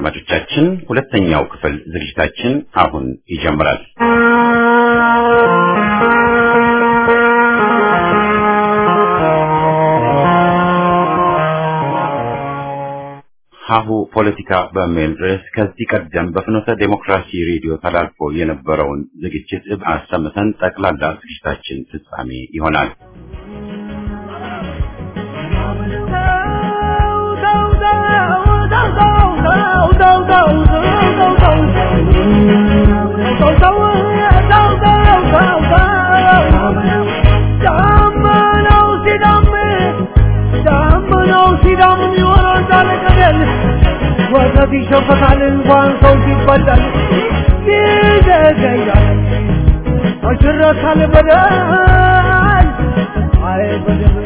አድማጮቻችን ሁለተኛው ክፍል ዝግጅታችን አሁን ይጀምራል። ሀሁ ፖለቲካ በሚል ርዕስ ከዚህ ቀደም በፍኖተ ዴሞክራሲ ሬዲዮ ተላልፎ የነበረውን ዝግጅት አሰምተን ጠቅላላ ዝግጅታችን ፍጻሜ ይሆናል። ወተት ይሸፈታል እንኳን ሰው ሲበላል ይዘገያል አሽረታል በደል አይ በደል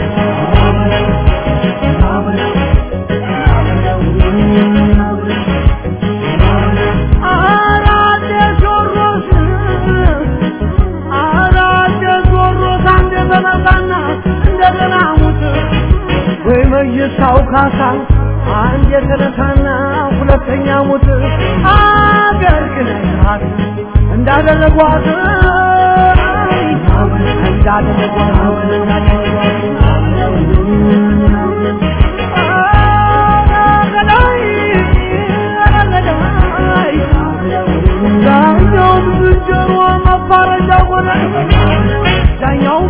እንደገና ሙት ወይ መይሳው ካሳ አንድ የተነሳና ሁለተኛ ሙት አገር ክነካት እንዳደረጓት ዳኛውም ዝንጀሮ መባረጃ ሆነ ዳኛውም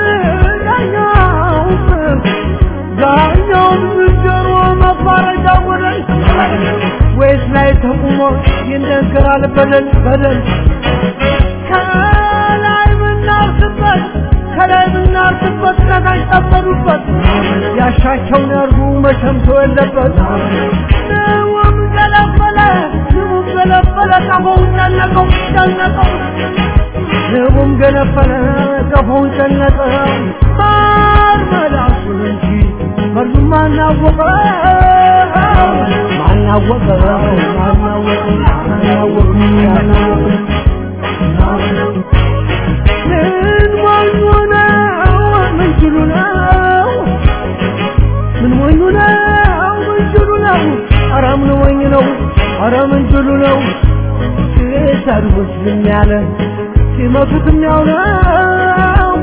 ዝንጀሮ መባረጃ ሆነ ወይስ ላይ ተቁሞ ይነገራል በደል ከላይ ምናርስበት ከታች ጠበዱበት ያሻቸውን ያርጉ መቸምቶ የለበት ንውም ገለበለ ቀፎውን ጨነቀው ንውም ገለበለ ቀፎውን ጨነቀው ማር መላሱን እንጂ መርዙም ማናወቀው ምን ወኙ ነው ኧረ ምንችሉ ነው ሲሰድቡት ዝም ያለ ሲመቱትም ያው ነው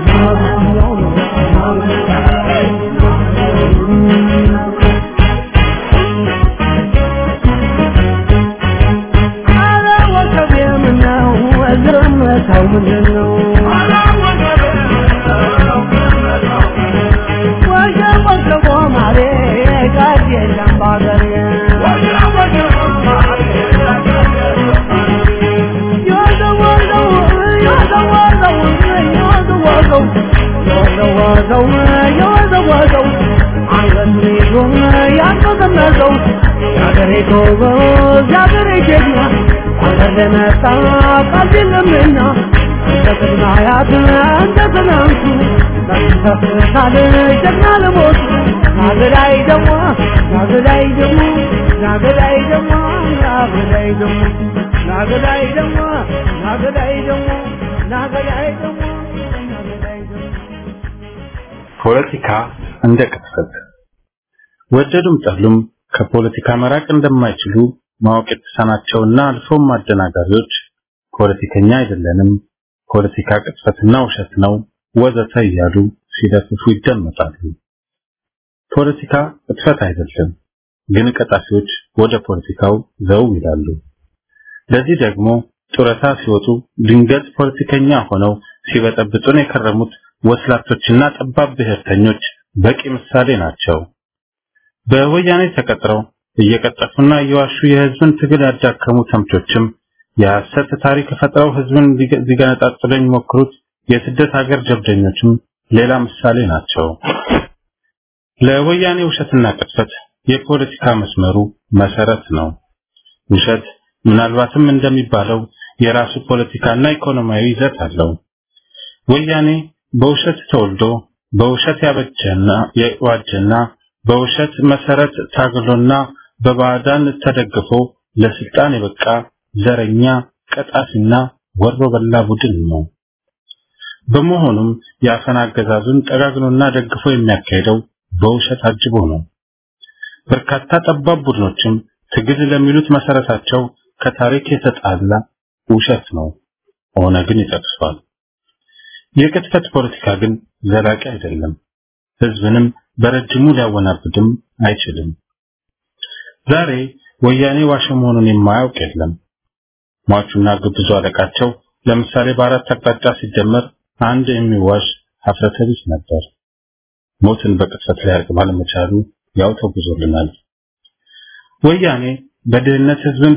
አረ ወከብ የምነው እዝረመታው ምንድነው ወጀቦ ማሬ ቃል የለም ባገሬ የወዘወዘው አንገቱን ያንቀዘቀዘው ያገሬ ጎበዝ ያገሬ ጀግና አገር ለመጣ ቃል የለምና እንደ ቅድመ አያት እንደ ትናንቱ ተፍታል ጀግና ለሞቱ ናገዳይ ደግሞ ፖለቲካ እንደ ቅጥፈት ወደዱም ጠሉም ከፖለቲካ መራቅ እንደማይችሉ ማወቅ የተሳናቸውና አልፎም አደናጋሪዎች ፖለቲከኛ አይደለንም፣ ፖለቲካ ቅጥፈትና ውሸት ነው ወዘተ እያሉ ሲደፍፉ ይደመጣሉ። ፖለቲካ ቅጥፈት አይደለም፣ ግን ቀጣፊዎች ወደ ፖለቲካው ዘው ይላሉ። ለዚህ ደግሞ ጡረታ ሲወጡ ድንገት ፖለቲከኛ ሆነው ሲበጠብጡን የከረሙት ወስላቶችና ጠባብ ብሔርተኞች በቂ ምሳሌ ናቸው። በወያኔ ተቀጥረው እየቀጠፉና እየዋሹ የህዝብን ትግል ያዳከሙ ተምቾችም የሐሰት ታሪክ ፈጥረው ህዝብን ሊገነጣጥሉ የሚሞክሩት የስደት ሀገር ጀብደኞችም ሌላ ምሳሌ ናቸው። ለወያኔ ውሸትና ቅጥፈት የፖለቲካ መስመሩ መሰረት ነው። ውሸት ምናልባትም እንደሚባለው የራሱ ፖለቲካና ኢኮኖሚያዊ ይዘት አለው። ወያኔ በውሸት ተወልዶ በውሸት ያበጀና የዋጀና በውሸት መሰረት ታግሎና በባዕዳን ተደግፎ ለስልጣን የበቃ ዘረኛ ቀጣፊና ወሮ በላ ቡድን ነው። በመሆኑም ያፈና አገዛዙን ጠጋግኖና ደግፎ የሚያካሄደው በውሸት አጅቦ ነው። በርካታ ጠባብ ቡድኖችም ትግል ለሚሉት መሰረታቸው ከታሪክ የተጣላ ውሸት ነው። ኦነግን ይጠቅሳል። የቅጥፈት ፖለቲካ ግን ዘላቂ አይደለም። ህዝብንም በረጅሙ ሊያወናብድም አይችልም። ዛሬ ወያኔ ዋሽ መሆኑን የማያውቅ የለም። ሟቹና ግብዙ አለቃቸው ለምሳሌ በአራት አቅጣጫ ሲጀመር አንድ የሚዋሽ ሀፍረተ ቢስ ነበር። ሞትን በቅጥፈት ላይ ያርቅ ባለመቻሉ ያው ተጉዞልናል። ወያኔ በድህነት ህዝብን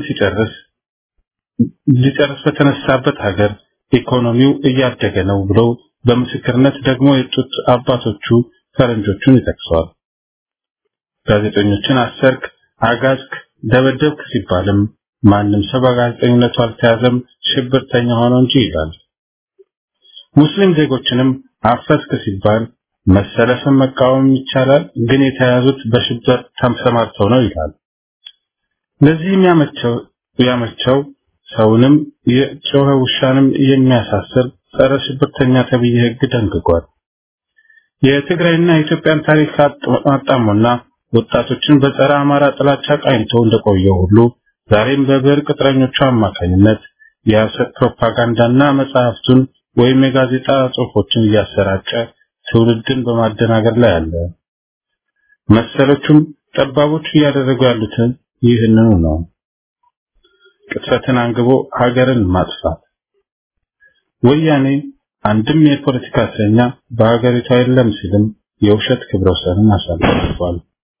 ሊጨርስ በተነሳበት ሀገር ኢኮኖሚው እያደገ ነው ብሎ በምስክርነት ደግሞ የጡት አባቶቹ ፈረንጆቹን ይጠቅሰዋል። ጋዜጠኞችን አሰርክ፣ አጋዝክ፣ ደበደብክ ሲባልም ማንም ሰው በጋዜጠኝነቱ አልተያዘም ሽብርተኛ ሆኖ እንጂ ይላል። ሙስሊም ዜጎችንም አፈስክ ሲባል መሰለፍን መቃወም ይቻላል፣ ግን የተያዙት በሽብር ተሰማርተው ነው ይላል። ለዚህም ያመቸው ሰውንም የጮኸ ውሻንም የሚያሳስር ጸረ ሽብርተኛ ተብዬ ህግ ደንግጓል። የትግራይና የኢትዮጵያን ታሪክ አጣሞና ወጣቶችን በጸረ አማራ ጥላቻ ቃኝቶ እንደቆየው ሁሉ ዛሬም በብሔር ቅጥረኞቹ አማካኝነት የሐሰት ፕሮፓጋንዳና መጽሐፍቱን ወይም የጋዜጣ ጽሑፎችን እያሰራጨ ትውልድን በማደናገር ላይ አለ። መሰሎቹም ጠባቦቹ እያደረጉ ያሉት ይህንኑ ነው። ቅጥፈትን አንግቦ ሀገርን ማጥፋት። ወያኔ አንድም የፖለቲካ እስረኛ በሀገሪቱ የለም ሲልም የውሸት ክብረ ወሰንን አሳልፏል።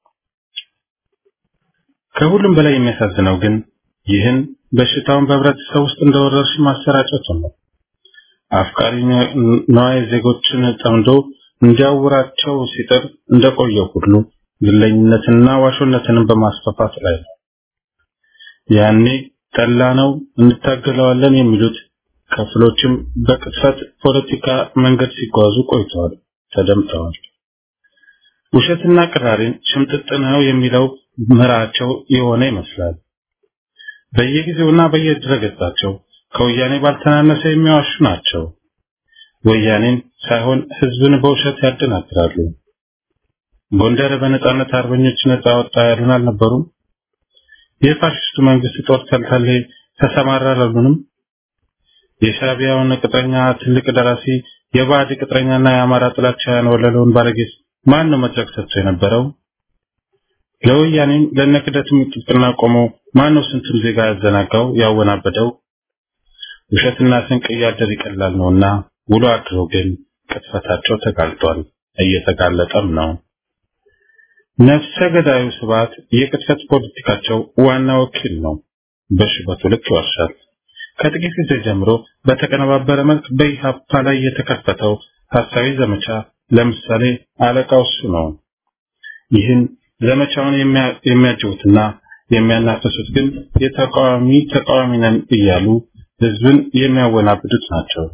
ከሁሉም በላይ የሚያሳዝነው ግን ይህን በሽታውን በህብረተሰብ ውስጥ እንደወረርሽ ማሰራጨቱ ነው። አፍቃሪ ነዋይ ዜጎችን ጠምዶ እንዲያውራቸው ሲጥር እንደቆየው ሁሉ ግለኝነትና ዋሾነትን በማስፋፋት ላይ ነው። ያኔ ጠላ ነው እንታገለዋለን የሚሉት ክፍሎችም በቅጥፈት ፖለቲካ መንገድ ሲጓዙ ቆይተዋል፣ ተደምጠዋል። ውሸትና ቅራሪን ሽምጥጥ ነው የሚለው ምራቸው የሆነ ይመስላል። በየጊዜውና በየድረገጻቸው ከወያኔ ባልተናነሰ የሚዋሹ ናቸው። ወያኔን ሳይሆን ህዝብን በውሸት ያደናግራሉ። ጎንደር በነጻነት አርበኞች ነጻ ወጣ ያሉን አልነበሩም? የፋሽስቱ መንግስት ጦር ተልተሌ ተሰማራ አላሉንም? የሻዕቢያውን ቅጥረኛ ትልቅ ደራሲ የባዕድ ቅጥረኛና የአማራ ጥላቻ ያንወለለውን ባለጌስ ማን ነው መድረክ ሰጥቶ የነበረው? ለወያኔም ለነክደትም ጥቅና ቆመው ማን ነው ስንቱን ዜጋ ያዘናጋው ያወናበደው? ውሸትና ስንቅ እያደር ይቀላል ነውና ውሎ አድሮ ግን ቅጥፈታቸው ተጋልጧል፣ እየተጋለጠም ነው። ነፍሰ ገዳዩ ስብሐት የቅጥፈት ፖለቲካቸው ዋና ወኪል ነው። በሽበቱ ልክ ይዋሻል። ከጥቂት ጊዜ ጀምሮ በተቀነባበረ መልክ በኢሃፓ ላይ የተከፈተው ሐሳዊ ዘመቻ ለምሳሌ አለቃው እሱ ነው። ይህን ዘመቻውን የሚያጅቡትና የሚያናፈሱት ግን ተቃዋሚ ነን እያሉ ህዝብን የሚያወናብዱት ናቸው።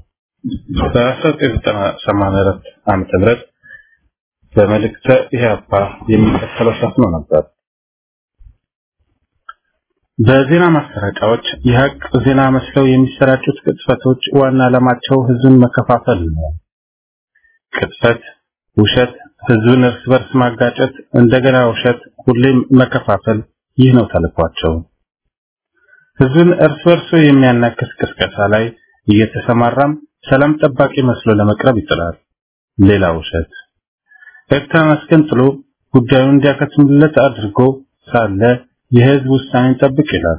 በ1984 ዓመተ ምህረት በመልእክተ ኢሃፓ የሚከተለው ሰፍኖ ነበር። በዜና ማሰራጫዎች የሀቅ ዜና መስለው የሚሰራጩት ቅጥፈቶች ዋና ዓላማቸው ህዝብን መከፋፈል ነው። ቅጥፈት፣ ውሸት፣ ህዝብን እርስ በርስ ማጋጨት፣ እንደገና ውሸት፣ ሁሌም መከፋፈል፣ ይህ ነው ተልዕኳቸው። ህዝብን እርስ በርሱ የሚያናክስ ቅስቀሳ ላይ እየተሰማራም ሰላም ጠባቂ መስሎ ለመቅረብ ይጥራል። ሌላ ውሸት። ኤርትራን አስገንጥሎ ጉዳዩን እንዲያከትምለት አድርጎ ሳለ የህዝብ ውሳኔን ጠብቅ ይላል።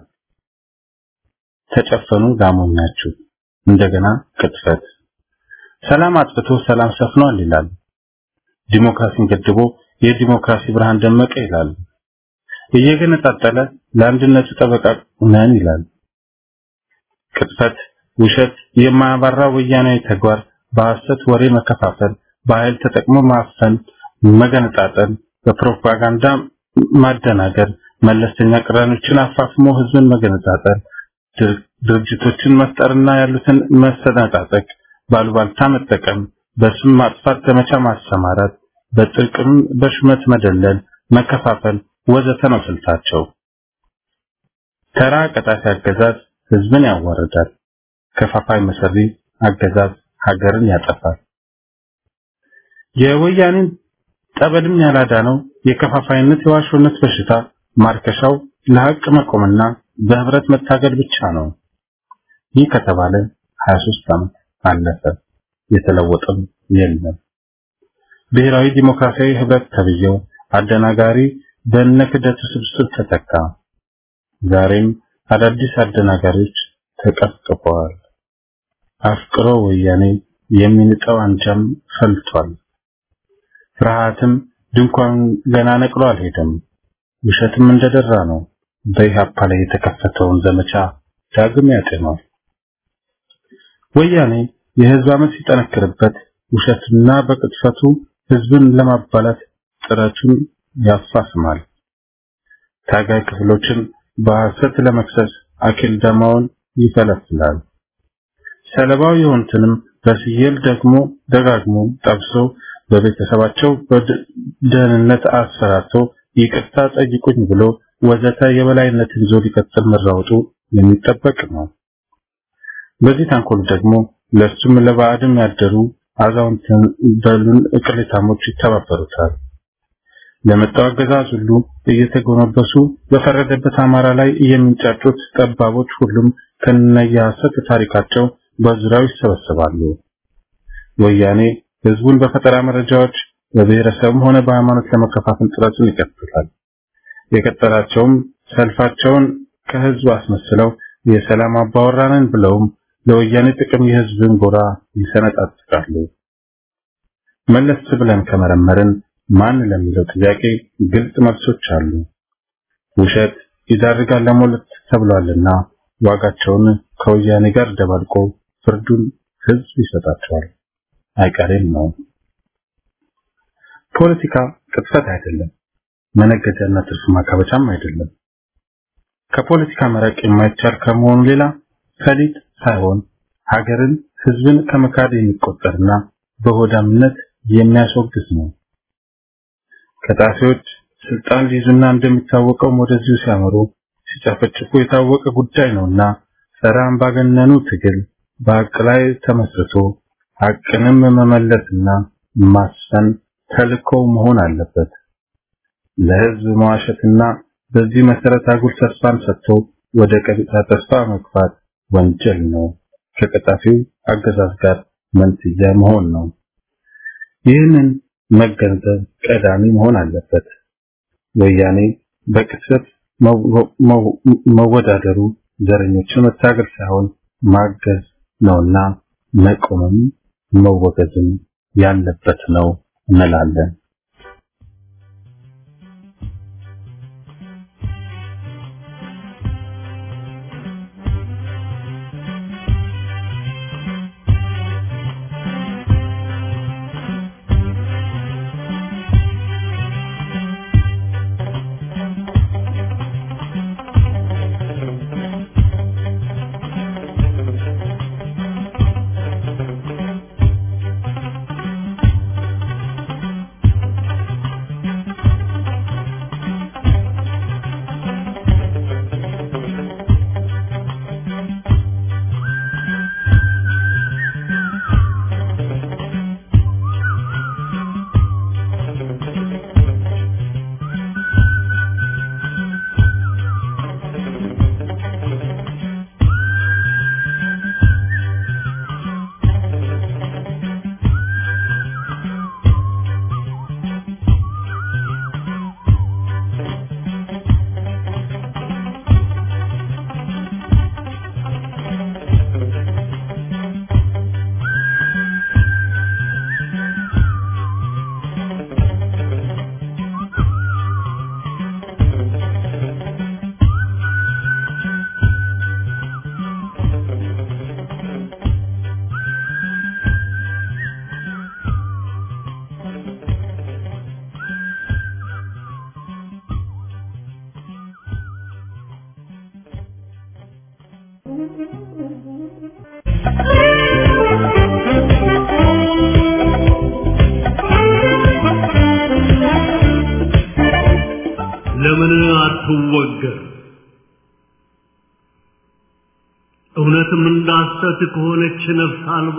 ተጨፈኑ ጋሞኛችሁ። እንደገና ቅጥፈት። ሰላም አጥፍቶ ሰላም ሰፍኗል ይላል። ዲሞክራሲን ገድቦ የዲሞክራሲ ብርሃን ደመቀ ይላል። እየገነጣጠለ ለአንድነቱ ጠበቃ ነን ይላል። ቅጥፈት፣ ውሸት፣ የማያባራ ወያናዊ ተግባር፣ በሐሰት ወሬ መከፋፈል፣ በኃይል ተጠቅሞ ማፈን፣ መገነጣጠል፣ በፕሮፓጋንዳ ማደናገር፣ መለስተኛ ቅራኔዎችን አፋፍሞ ህዝብን መገነጣጠል፣ ድርጅቶችን መፍጠርና ያሉትን መሰነጣጠቅ፣ ባሉባልታ መጠቀም፣ በስም ማጥፋት ዘመቻ ማሰማራት፣ በጥቅም በሹመት መደለል፣ መከፋፈል ወዘተ ነው ስልታቸው። ተራ ቀጣፊ አገዛዝ ህዝብን ያዋርዳል። ከፋፋይ መሰሪ አገዛዝ ሀገርን ያጠፋል። የወያኔን ጠበልም ያላዳነው የከፋፋይነት የዋሾነት በሽታ ማርከሻው ለሐቅ መቆምና በህብረት መታገል ብቻ ነው። ይህ ከተባለ 23 ዓመት አለፈ። የተለወጠም የለም። ብሔራዊ ዲሞክራሲያዊ ህብረት ተብዬው አደናጋሪ በነክደቱ ስብስብ ተተካ። ዛሬም አዳዲስ አደናጋሪዎች ተቀስቅፈዋል። አፍቅሮ ወያኔ የሚንጠው አንጃም ፈልቷል። ፍርሃትም ድንኳን ገና ነቅሎ አልሄደም። ውሸትም እንደደራ ነው። በኢህአፓ ላይ የተከፈተውን ዘመቻ ዳግም ያጤኗል። ወያኔ የህዝብ አመት ሲጠነክርበት ውሸትና በቅጥፈቱ ህዝብን ለማባላት ጥረቱን ያፋስማል። ታጋይ ክፍሎችን በሐሰት ለመክሰስ አኪል ደማውን ይፈለፍላል። ሰለባው የሆኑትንም በስየል ደግሞ ደጋግሞ ጠብሶ በቤተሰባቸው በደህንነት አሰራቶ ይቅርታ ጠይቁኝ ብሎ ወዘተ የበላይነትን ይዞ ሊቀጥል መራወጡ የሚጠበቅ ነው። በዚህ ተንኮል ደግሞ ለሱም ለባዕድም ያደሩ አዛውንትን በሉን እቅሌታሞች ይተባበሩታል። ለመጣው አገዛዝ ሁሉ እየተጎነበሱ በፈረደበት አማራ ላይ የሚንጫጩት ጠባቦች ሁሉም ከነየሐሰት ታሪካቸው በዙሪያው ይሰበሰባሉ። ወያኔ ህዝቡን በፈጠራ መረጃዎች በብሔረሰብም ሆነ በሃይማኖት ለመከፋፈል ጥረቱን ይቀጥላል። የቀጠላቸውም ሰልፋቸውን ከህዝብ አስመስለው የሰላም አባወራንን ብለውም ለወያኔ ጥቅም የህዝብን ጎራ ይሰነጣጥቃሉ። መለስ ብለን ከመረመርን ማን ለሚለው ጥያቄ ግልጽ መልሶች አሉ። ውሸት ይዳርጋል ለሞለት ተብሏልና ዋጋቸውን ከወያኔ ጋር ደባልቆ ፍርዱን ህዝብ ይሰጣቸዋል። አይቀሬም ነው። ፖለቲካ ቅጥፈት አይደለም። መነገጃና ትርፍ ማካበቻም አይደለም። ከፖለቲካ መራቅ የማይቻል ከመሆኑ ሌላ ፈሊጥ ሳይሆን ሀገርን ህዝብን ከመካድ የሚቆጠርና በሆዳምነት የሚያስወግዝ ነው። ከጣፊዎች ስልጣን ሊይዙና እንደሚታወቀው ወደዚሁ ሲያመሩ ሲጨፈጭፉ የታወቀ ጉዳይ ነውና ጸረ አምባገነኑ ትግል በሀቅ ላይ ተመስርቶ ሀቅንም መመለስና ማስፈን ተልእኮው መሆን አለበት። ለህዝብ መዋሸትና በዚህ መሰረት አጉል ተስፋን ሰጥቶ ወደ ቀጥታ ተስፋ መግፋት ወንጀል ነው። ከቀጣፊው አገዛዝ ጋር መንትያ መሆን ነው። ይህንን መገንዘብ ቀዳሚ መሆን አለበት። ወያኔ በቅጽበት መወዳደሩ ዘረኞችን መታገል ሳይሆን ማገዝ ነውና መቆምም መወገዝም ያለበት ነው እንላለን። ለምን አትወገር? እውነትም እንዳሰት ከሆነች ነፍስ አልባ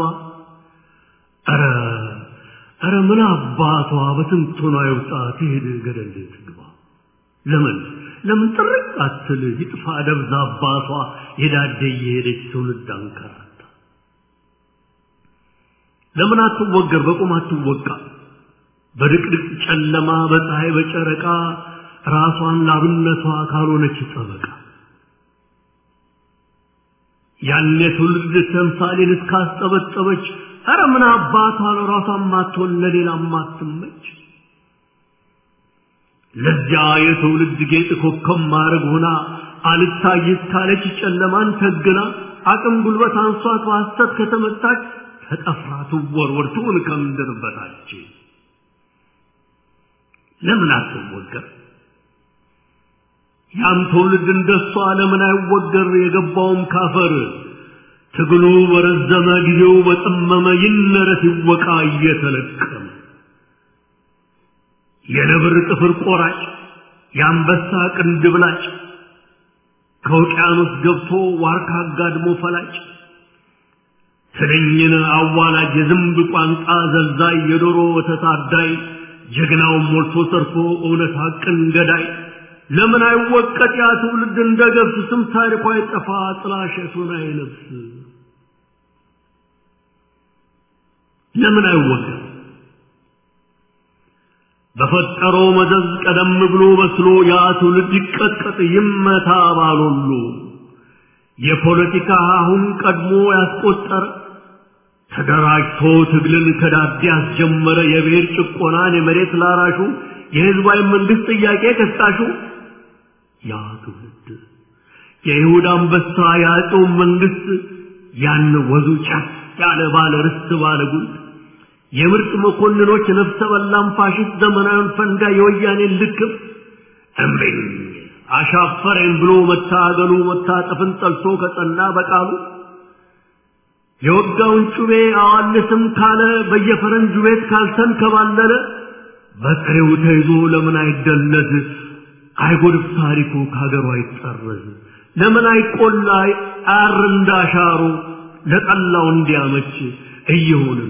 አረ ምን አባቷ በትንቱና ይውጣ ትሄድ ገደል ትግባ። ለምን ጥርቅ አትል ይጥፋ ደብዛ አባቷ የዳደ የሄደች ትውልድ አንከራታ ለምን አትወገር በቁም አትወቃ በድቅድቅ ጨለማ በፀሐይ በጨረቃ ራሷን ላብነቷ ካልሆነች ጠበቃ ያኔ ትውልድ ተምሳሌን እስካስጠበጠበች ኧረ ምን አባቷ ለራሷም ማትሆን ለሌላም ማትመች ለዚያ የትውልድ ጌጥ ኮከብ ማረግ ሆና አልታይት ካለች ጨለማን ተግና አቅም ጉልበት አንሷት በሐሰት ከተመታች ተጠፍራ ትወርወር ትሁን ከምድር በታች ለምን አትወገር ያም ትውልድ እንደሷ ለምን አይወገር የገባውም ካፈር ትግሉ በረዘመ ጊዜው በጠመመ ይነረት ይወቃ እየተለቀመ የነብር ጥፍር ቆራጭ የአንበሳ ቅንድብላጭ ከውቅያኖስ ገብቶ ዋርካ አጋድሞ ፈላጭ ትንኝን አዋላጅ የዝንብ ቋንቋ ዘልዛይ የዶሮ ወተት አዳይ ጀግናውን ሞልቶ ሰርፎ እውነት ሐቅን ገዳይ ለምን አይወቀጥ ያ ትውልድ እንደገብስ ስም ታሪኳ አይጠፋ ጥላሸቱን አይለብስ ለምን አይወቀጥ በፈጠረው መዘዝ ቀደም ብሎ በስሎ ያ ትውልድ ይቀጥቀጥ ይመታ ባሉሉ የፖለቲካ አሁን ቀድሞ ያስቆጠረ ተደራጅቶ ትግልን ከዳዴ ያስጀመረ የብሔር ጭቆናን የመሬት ላራሹ የህዝባዊ መንግስት ጥያቄ ከሳሹ ያ ትውልድ የይሁዳ አንበሳ ያለው መንግስት ያን ወዙ ጫት ያለ ባለ ርስት ባለ ጉልት የምርጥ መኮንኖች ነፍሰ በላም ፋሽስት ዘመናን ፈንጋ የወያኔ ልክፍ እምቢኝ አሻፈረኝ ብሎ መታገሉ መታጠፍን ጠልቶ ከጸና በቃሉ የወጋውን ጩቤ አዋልስም ካለ በየፈረንጁ ቤት ካልተንከባለለ በጥሬው ተይዞ ለምን አይደለዝ አይጎድፍ ታሪኩ ካገሩ አይጠረዝ ለምን አይቆላ አር እንዳሻሩ ለጠላው እንዲያመች እየሆነን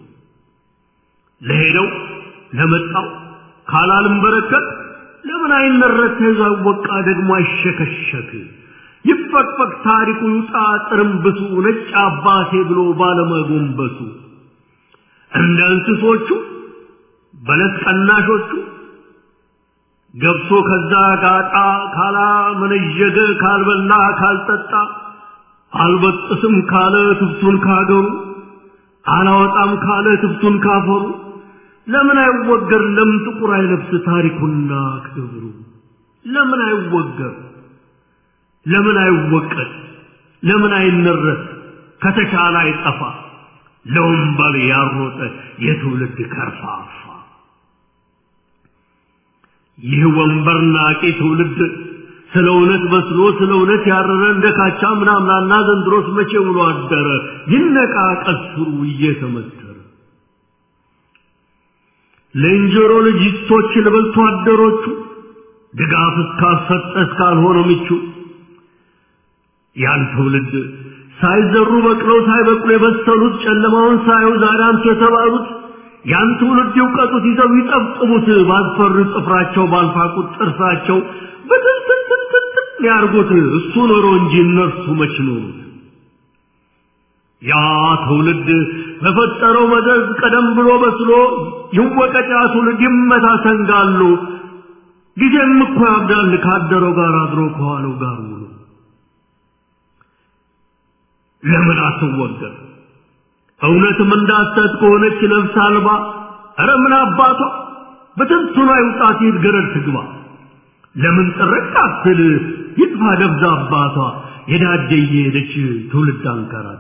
ለሄደው ለመጣው ካላልም በረከት ለምን አይነረት ተይዞ ወቃ ደግሞ አይሸከሸክ ይፈቅፈቅ ታሪኩ ይውጣ ጥርምብሱ ነጭ አባቴ ብሎ ባለመጎንበሱ እንደ እንስሶቹ በለስ ቀናሾቹ ገብቶ ከዛ ጋጣ ካላ መነጀገ ካልበላ ካልጠጣ አልበጥስም ካለ ትፍቱን ካገሩ አላወጣም ካለ ትፍቱን ካፈሩ ለምን አይወገር ለምን ጥቁር አይለብስ ታሪኩና ክብሩ ለምን አይወገር ለምን አይወቀት ለምን አይነረት ከተቻለ አይጠፋ ለወንበል ያሮጠ የትውልድ ከርፋፋ ይህ ወንበር ናቂ ትውልድ ስለ እውነት በስሎ ስለ እውነት ያረረ እንደካቻ ምናምናና ዘንድሮስ መቼ ውሎ አደረ ይነቃ ቀስሩ እየተመተረ ለእንጀሮ ልጅቶች ለበልቶ አደሮቹ ድጋፍ እስካልሰጠ እስካልሆነ ምቹ ያን ትውልድ ሳይዘሩ በቅለው ሳይበቅሉ የበሰሉት ጨለማውን ሳዩ ዛሬ አንተ የተባሉት ያን ትውልድ ይውቀጡት ይዘው ይጠብጥቡት ባልፈሩ ጥፍራቸው ባልፋቁት ጥርሳቸው በትንትንትንትን ያርጉት እሱ ኖሮ እንጂ እነርሱ መች ኖሩት ያ ትውልድ በፈጠረው መዘዝ ቀደም ብሎ በስሎ ይወቀጥ ያ ትውልድ ይመታ ሰንጋሉ ጊዜም እኮ ያብዳል ካደረው ጋር አድሮ ከዋለው ጋር ውሎ ለምን አትወገር እውነትም እንዳሰት ከሆነች ነፍስ አልባ ኧረ ምን አባቷ በትንቱና ይውጣት ይገረድ ትግባ ለምን ጥርቅ አትል ይጥፋ ደብዛ አባቷ የዳደ የሄደች ትውልድ አንከራታ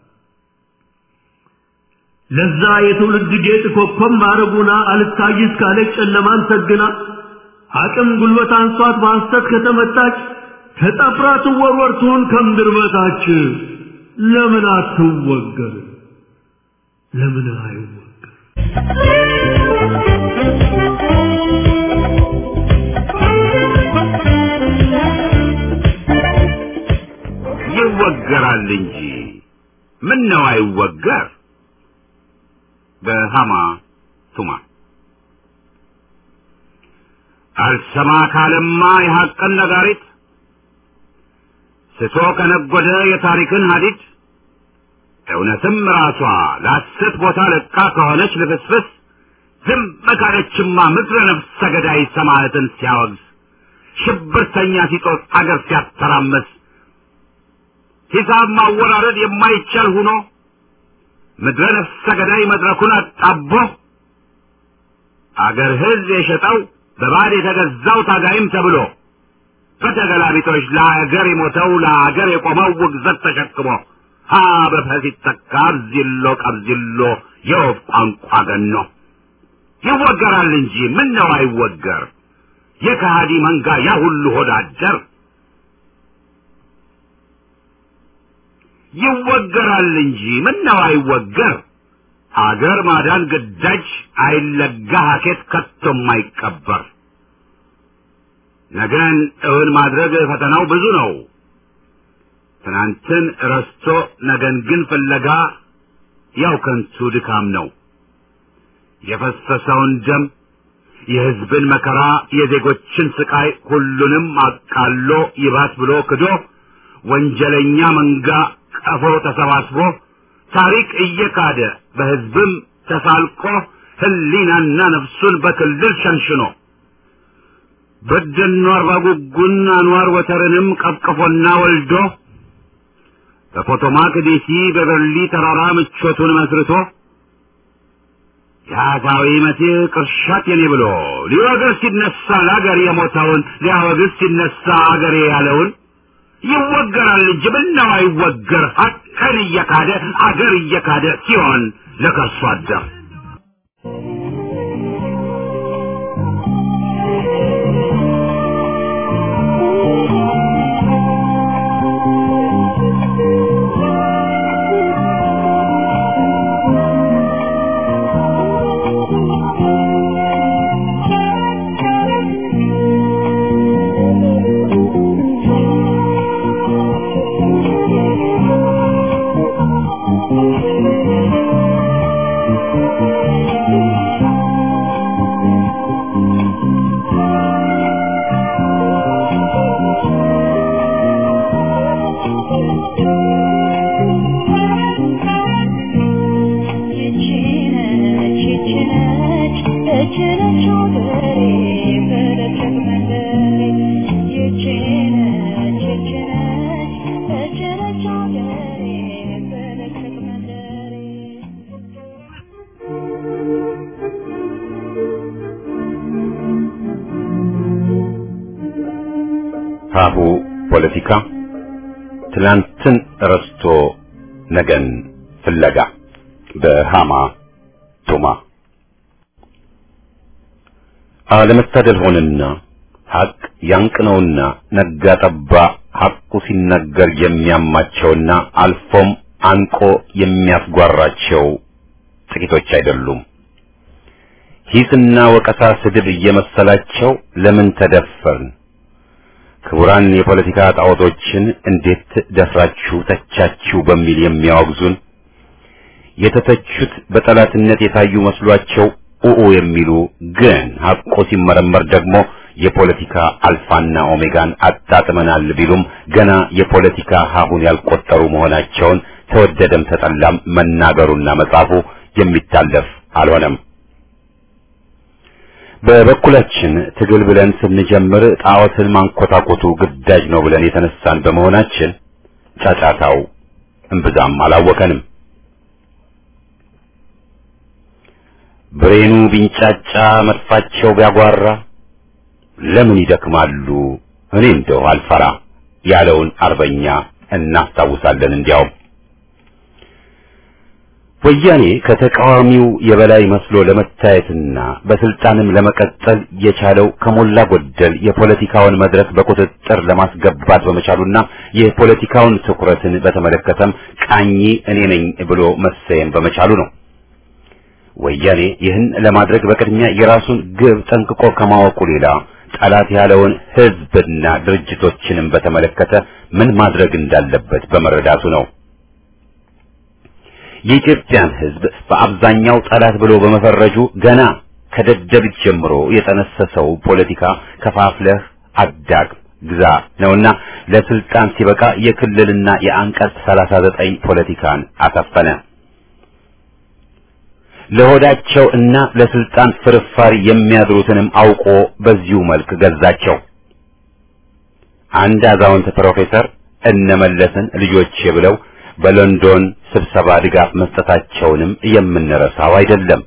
ለዛ የትውልድ ጌጥ ኮከብ ማረጉና አልታይስ ካለች ጨለማን ሰግና አቅም ጉልበት አንሷት በሐሰት ከተመታች ተጠፍራ ትወርወር ትሁን ከምድር በታች ለምን አትወገር ለምን አይወገር ይወገራል እንጂ ምን ነው አይወገር በሃማ ቱማ አልሰማ ካለማ የሐቅን ነጋሪት ስቶ ከነጎደ የታሪክን ሀዲድ እውነትም ራሷ ለሐሰት ቦታ ለቃ ከሆነች ልፍስፍስ ዝም ካለችማ ምድረ ነፍሰ ገዳይ ሰማዕትን ሲያወግዝ ሽብርተኛ ሲጦት አገር ሲያተራመስ ሂሳብ ማወራረድ የማይቻል ሆኖ ምድረ ነፍሰ ገዳይ መድረኩን አጣቦ አገር ሕዝብ የሸጠው በባዕድ የተገዛው ታጋይም ተብሎ በተገላቢጦች ለአገር የሞተው ለአገር የቆመው ውግዘት ተሸክሞ ሀ በፈስ ይተካ አብዚሎ ቀብዚሎ የወፍ ቋንቋ ገኖ ይወገራል እንጂ ምን ነው አይወገር የከሃዲ መንጋ ያ ሁሉ ሆዳደር ይወገራል እንጂ ምን ነው አይወገር አገር ማዳን ግዳጅ አይለጋ ሀኬት ከቶም አይቀበር ነገን እውን ማድረግ ፈተናው ብዙ ነው ትናንትን ረስቶ ነገን ግን ፍለጋ ያው ከንቱ ድካም ነው የፈሰሰውን ደም የሕዝብን መከራ የዜጎችን ስቃይ ሁሉንም አቃሎ ይባስ ብሎ ክዶ ወንጀለኛ መንጋ ቀፎ ተሰባስቦ ታሪክ እየካደ በሕዝብም ተሳልቆ ህሊናና ነፍሱን በክልል ሸንሽኖ በደኖ አርባ ጉጉን አንዋር ወተርንም ቀብቅፎና ወልዶ በፖቶማክ ዲሲ በበርሊ ተራራ ምቾቱን መስርቶ የአዛዊ መሲህ ቅርሻት የኔ ብሎ ሊወግር ሲነሳ ለአገር የሞተውን ሊያወግዝ ሲነሳ አገሬ ያለውን ይወገራል እንጂ ምነው አይወገር ሀቅን እየካደ አገር እየካደ ሲሆን ለከርሶ አደር ሀሁ ፖለቲካ ትላንትን ረስቶ ነገን ፍለጋ በሃማ ቱማ አለመታደል ሆነና ሀቅ ያንቅነውና ነጋ ጠባ ሀቁ ሲነገር የሚያማቸውና አልፎም አንቆ የሚያስጓራቸው ጥቂቶች አይደሉም። ሂስና ወቀሳ ስድብ እየመሰላቸው ለምን ተደፈርን ክቡራን የፖለቲካ ጣዖቶችን እንዴት ደፍራችሁ ተቻችሁ በሚል የሚያወግዙን የተተቹት በጠላትነት የታዩ መስሏቸው ኡኡ የሚሉ ግን ሀቆ ሲመረመር ደግሞ የፖለቲካ አልፋና ኦሜጋን አጣጥመናል ቢሉም ገና የፖለቲካ ሀሁን ያልቆጠሩ መሆናቸውን ተወደደም ተጠላም መናገሩና መጻፉ የሚታለፍ አልሆነም። በበኩላችን ትግል ብለን ስንጀምር ጣዖትን ማንኮታኮቱ ግዳጅ ነው ብለን የተነሳን በመሆናችን ጫጫታው እምብዛም አላወከንም። ብሬኑ ቢንጫጫ መድፋቸው ቢያጓራ ለምን ይደክማሉ እኔ እንደው አልፈራ ያለውን አርበኛ እናስታውሳለን። እንዲያውም ወያኔ ከተቃዋሚው የበላይ መስሎ ለመታየትና በስልጣንም ለመቀጠል የቻለው ከሞላ ጎደል የፖለቲካውን መድረክ በቁጥጥር ለማስገባት በመቻሉና የፖለቲካውን ትኩረትን በተመለከተም ቃኝ እኔ ነኝ ብሎ መሰየም በመቻሉ ነው። ወያኔ ይህን ለማድረግ በቅድሚያ የራሱን ግብ ጠንቅቆ ከማወቁ ሌላ ጠላት ያለውን ህዝብና ድርጅቶችንም በተመለከተ ምን ማድረግ እንዳለበት በመረዳቱ ነው። የኢትዮጵያን ህዝብ በአብዛኛው ጠላት ብሎ በመፈረጁ ገና ከደደቢት ጀምሮ የጠነሰሰው ፖለቲካ ከፋፍለህ አዳግ ግዛ ነውና ለስልጣን ሲበቃ የክልልና የአንቀጽ 39 ፖለቲካን አሰፈነ። ለሆዳቸው እና ለስልጣን ፍርፋሪ የሚያድሩትንም አውቆ በዚሁ መልክ ገዛቸው። አንድ አዛውንት ፕሮፌሰር እነመለስን ልጆቼ ብለው በሎንዶን ስብሰባ ድጋፍ መስጠታቸውንም የምንረሳው አይደለም።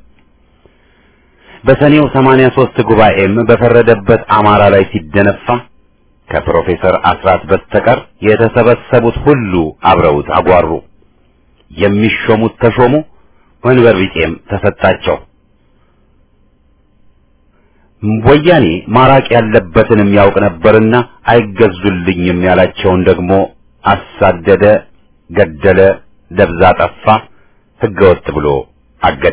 በሰኔው 83 ጉባኤም በፈረደበት አማራ ላይ ሲደነፋ ከፕሮፌሰር አስራት በስተቀር የተሰበሰቡት ሁሉ አብረውት አጓሩ። የሚሾሙት ተሾሙ፣ ወንበር ቢጤም ተሰጣቸው። ወያኔ ማራቅ ያለበትንም ያውቅ ነበርና አይገዙልኝም ያላቸውን ደግሞ አሳደደ፣ ገደለ፣ ደብዛ ጠፋ፣ ህገወጥ ብሎ አገደ።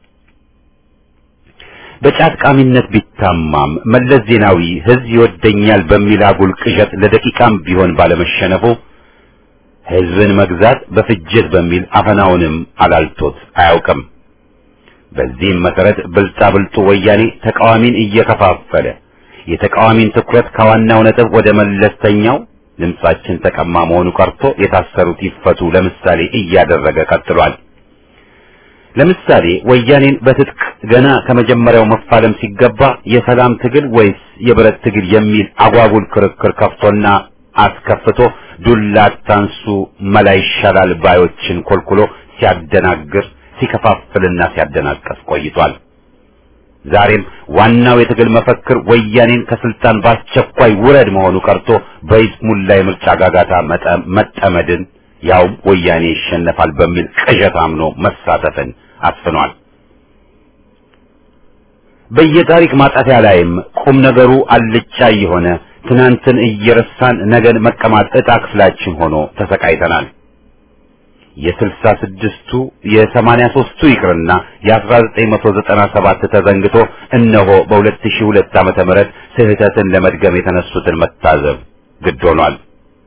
በጫት ቃሚነት ቢታማም መለስ ዜናዊ ህዝብ ይወደኛል በሚል አጉል ቅዠት ለደቂቃም ቢሆን ባለመሸነፉ ህዝብን መግዛት በፍጅት በሚል አፈናውንም አላልቶት አያውቅም። በዚህም መሰረት ብልጣብልጡ ወያኔ ተቃዋሚን እየከፋፈለ የተቃዋሚን ትኩረት ከዋናው ነጥብ ወደ መለስተኛው ድምጻችን ተቀማ መሆኑ ቀርቶ የታሰሩት ይፈቱ ለምሳሌ እያደረገ ቀጥሏል። ለምሳሌ ወያኔን በትጥቅ ገና ከመጀመሪያው መፋለም ሲገባ የሰላም ትግል ወይስ የብረት ትግል የሚል አጓጉል ክርክር ከፍቶና አስከፍቶ ዱላ ታንሱ መላ ይሻላል ባዮችን ኮልኩሎ ሲያደናግር ሲከፋፍልና ሲያደናቀፍ ቆይቷል። ዛሬም ዋናው የትግል መፈክር ወያኔን ከስልጣን በአስቸኳይ ውረድ መሆኑ ቀርቶ በይስሙላ የምርጫ ጋጋታ መጠመድን ያውም ወያኔ ይሸነፋል በሚል ቅዠት አምኖ መሳተፍን አስፍኗል። በየታሪክ ማጣፊያ ላይም ቁም ነገሩ አልጫ የሆነ ትናንትን እየረሳን ነገን መቀማት ዕጣ ክፍላችን ሆኖ ተሰቃይተናል። የ66ቱ የ83ቱ ይቅርና የ1997 ተዘንግቶ እነሆ በ2002 ዓመተ ምህረት ስህተትን ለመድገም የተነሱትን መታዘብ ግድ ሆኗል።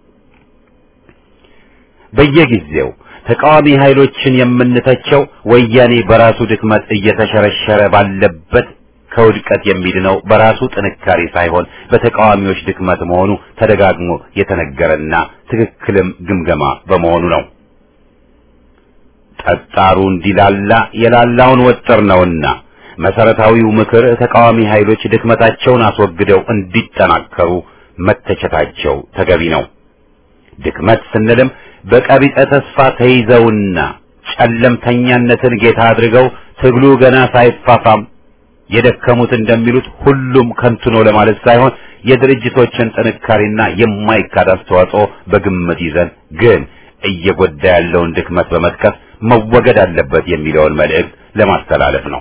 በየጊዜው ተቃዋሚ ኃይሎችን የምንተቸው ወያኔ በራሱ ድክመት እየተሸረሸረ ባለበት ከውድቀት የሚድነው በራሱ ጥንካሬ ሳይሆን በተቃዋሚዎች ድክመት መሆኑ ተደጋግሞ የተነገረና ትክክልም ግምገማ በመሆኑ ነው። ጠጣሩ እንዲላላ የላላውን ወጥር ነውና መሰረታዊው ምክር ተቃዋሚ ኃይሎች ድክመታቸውን አስወግደው እንዲጠናከሩ መተቸታቸው ተገቢ ነው። ድክመት ስንልም በቀቢጸ ተስፋ ተይዘውና ጨለምተኛነትን ጌታ አድርገው ትግሉ ገና ሳይፋፋም የደከሙት እንደሚሉት ሁሉም ከንቱ ነው ለማለት ሳይሆን የድርጅቶችን ጥንካሬና የማይካድ አስተዋጽኦ በግምት ይዘን ግን እየጎዳ ያለውን ድክመት በመጥቀስ መወገድ አለበት የሚለውን መልእክት ለማስተላለፍ ነው።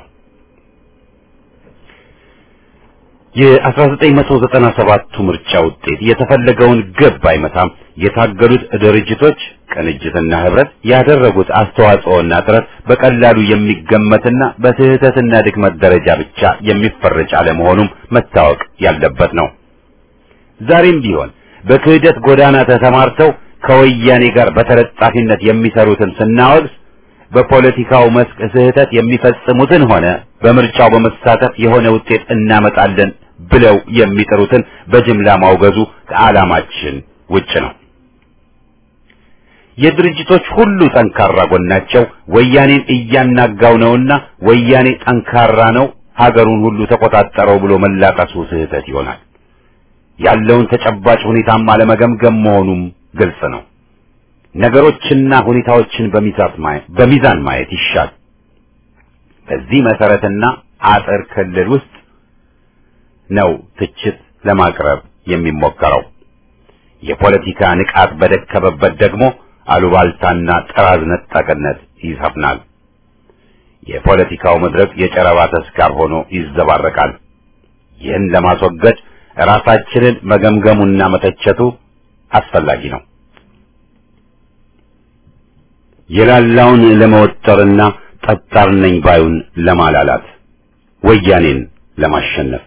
የ1997ቱ ምርጫ ውጤት የተፈለገውን ግብ አይመታም። የታገሉት ድርጅቶች ቅንጅትና ህብረት ያደረጉት አስተዋጽኦና ጥረት በቀላሉ የሚገመትና በስህተትና ድክመት ደረጃ ብቻ የሚፈረጅ አለመሆኑም መታወቅ ያለበት ነው። ዛሬም ቢሆን በክህደት ጎዳና ተሰማርተው ከወያኔ ጋር በተለጣፊነት የሚሰሩትን ስናወግዝ በፖለቲካው መስክ ስህተት የሚፈጽሙትን ሆነ በምርጫው በመሳተፍ የሆነ ውጤት እናመጣለን ብለው የሚጠሩትን በጅምላ ማውገዙ ከዓላማችን ውጭ ነው። የድርጅቶች ሁሉ ጠንካራ ጎናቸው ወያኔን እያናጋው ነውና ወያኔ ጠንካራ ነው ሀገሩን ሁሉ ተቆጣጠረው ብሎ መላቀሱ ስህተት ይሆናል። ያለውን ተጨባጭ ሁኔታም አለመገምገም መሆኑም ግልጽ ነው። ነገሮችና ሁኔታዎችን በሚዛን ማየት ይሻል። በዚህ መሰረትና አጥር ክልል ውስጥ ነው ትችት ለማቅረብ የሚሞከረው። የፖለቲካ ንቃት በደከመበት ደግሞ አሉባልታና ጥራዝ ነጠቅነት ይሰፍናል። የፖለቲካው መድረክ የጨረባ ተስካር ሆኖ ይዘባረቃል። ይህን ለማስወገድ ራሳችንን መገምገሙና መተቸቱ አስፈላጊ ነው። የላላውን ለመወጠርና ጠጣር ነኝ ባዩን ለማላላት ወያኔን ለማሸነፍ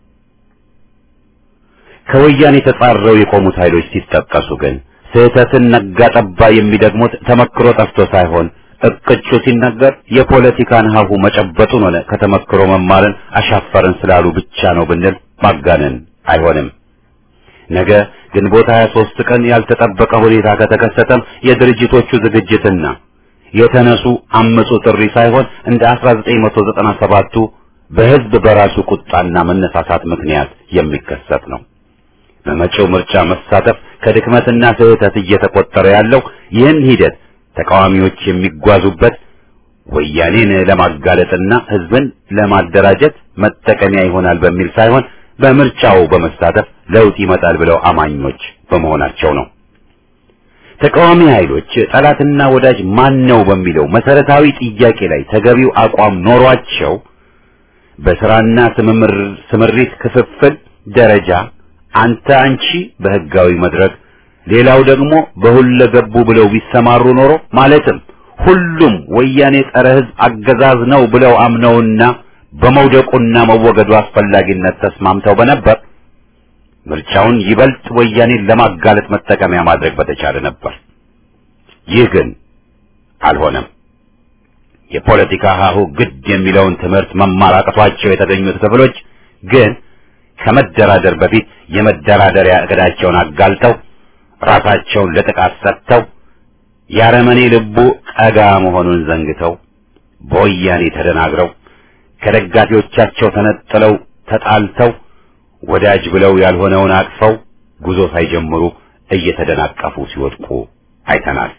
ከወያኔ ተጻረው የቆሙት ኃይሎች ሲጠቀሱ ግን ስህተትን ነጋ ጠባ የሚደግሙት ተመክሮ ጠፍቶ ሳይሆን እቅጩ ሲነገር የፖለቲካን ሀሁ መጨበጡን ሆነ ከተመክሮ መማርን አሻፈረን ስላሉ ብቻ ነው ብንል ማጋነን አይሆንም። ነገ ግንቦት 23 ቀን ያልተጠበቀ ሁኔታ ከተከሰተም የድርጅቶቹ ዝግጅትና የተነሱ አመጹ ጥሪ ሳይሆን እንደ 1997ቱ በህዝብ በራሱ ቁጣና መነሳሳት ምክንያት የሚከሰት ነው። በመጪው ምርጫ መሳተፍ ከድክመትና ስህተት እየተቆጠረ ያለው ይህን ሂደት ተቃዋሚዎች የሚጓዙበት ወያኔን ለማጋለጥና ህዝብን ለማደራጀት መጠቀሚያ ይሆናል በሚል ሳይሆን በምርጫው በመሳተፍ ለውጥ ይመጣል ብለው አማኞች በመሆናቸው ነው። ተቃዋሚ ኃይሎች ጠላትና ወዳጅ ማን ነው በሚለው መሰረታዊ ጥያቄ ላይ ተገቢው አቋም ኖሯቸው በስራና ስምሪት ክፍፍል ደረጃ አንተ አንቺ በህጋዊ መድረክ ሌላው ደግሞ በሁለገቡ ብለው ቢሰማሩ ኖሮ ማለትም ሁሉም ወያኔ ጸረ ህዝብ አገዛዝ ነው ብለው አምነውና በመውደቁና መወገዱ አስፈላጊነት ተስማምተው በነበር ምርጫውን ይበልጥ ወያኔን ለማጋለጥ መጠቀሚያ ማድረግ በተቻለ ነበር። ይህ ግን አልሆነም። የፖለቲካ ሀሁ ግድ የሚለውን ትምህርት መማር አቅቷቸው የተገኙት ክፍሎች ግን ከመደራደር በፊት የመደራደሪያ እቅዳቸውን አጋልጠው ራሳቸውን ለጥቃት ሰጥተው ያረመኔ ልቡ ቀጋ መሆኑን ዘንግተው በወያኔ ተደናግረው ከደጋፊዎቻቸው ተነጥለው ተጣልተው ወዳጅ ብለው ያልሆነውን አቅፈው ጉዞ ሳይጀምሩ እየተደናቀፉ ሲወድቁ አይተናል።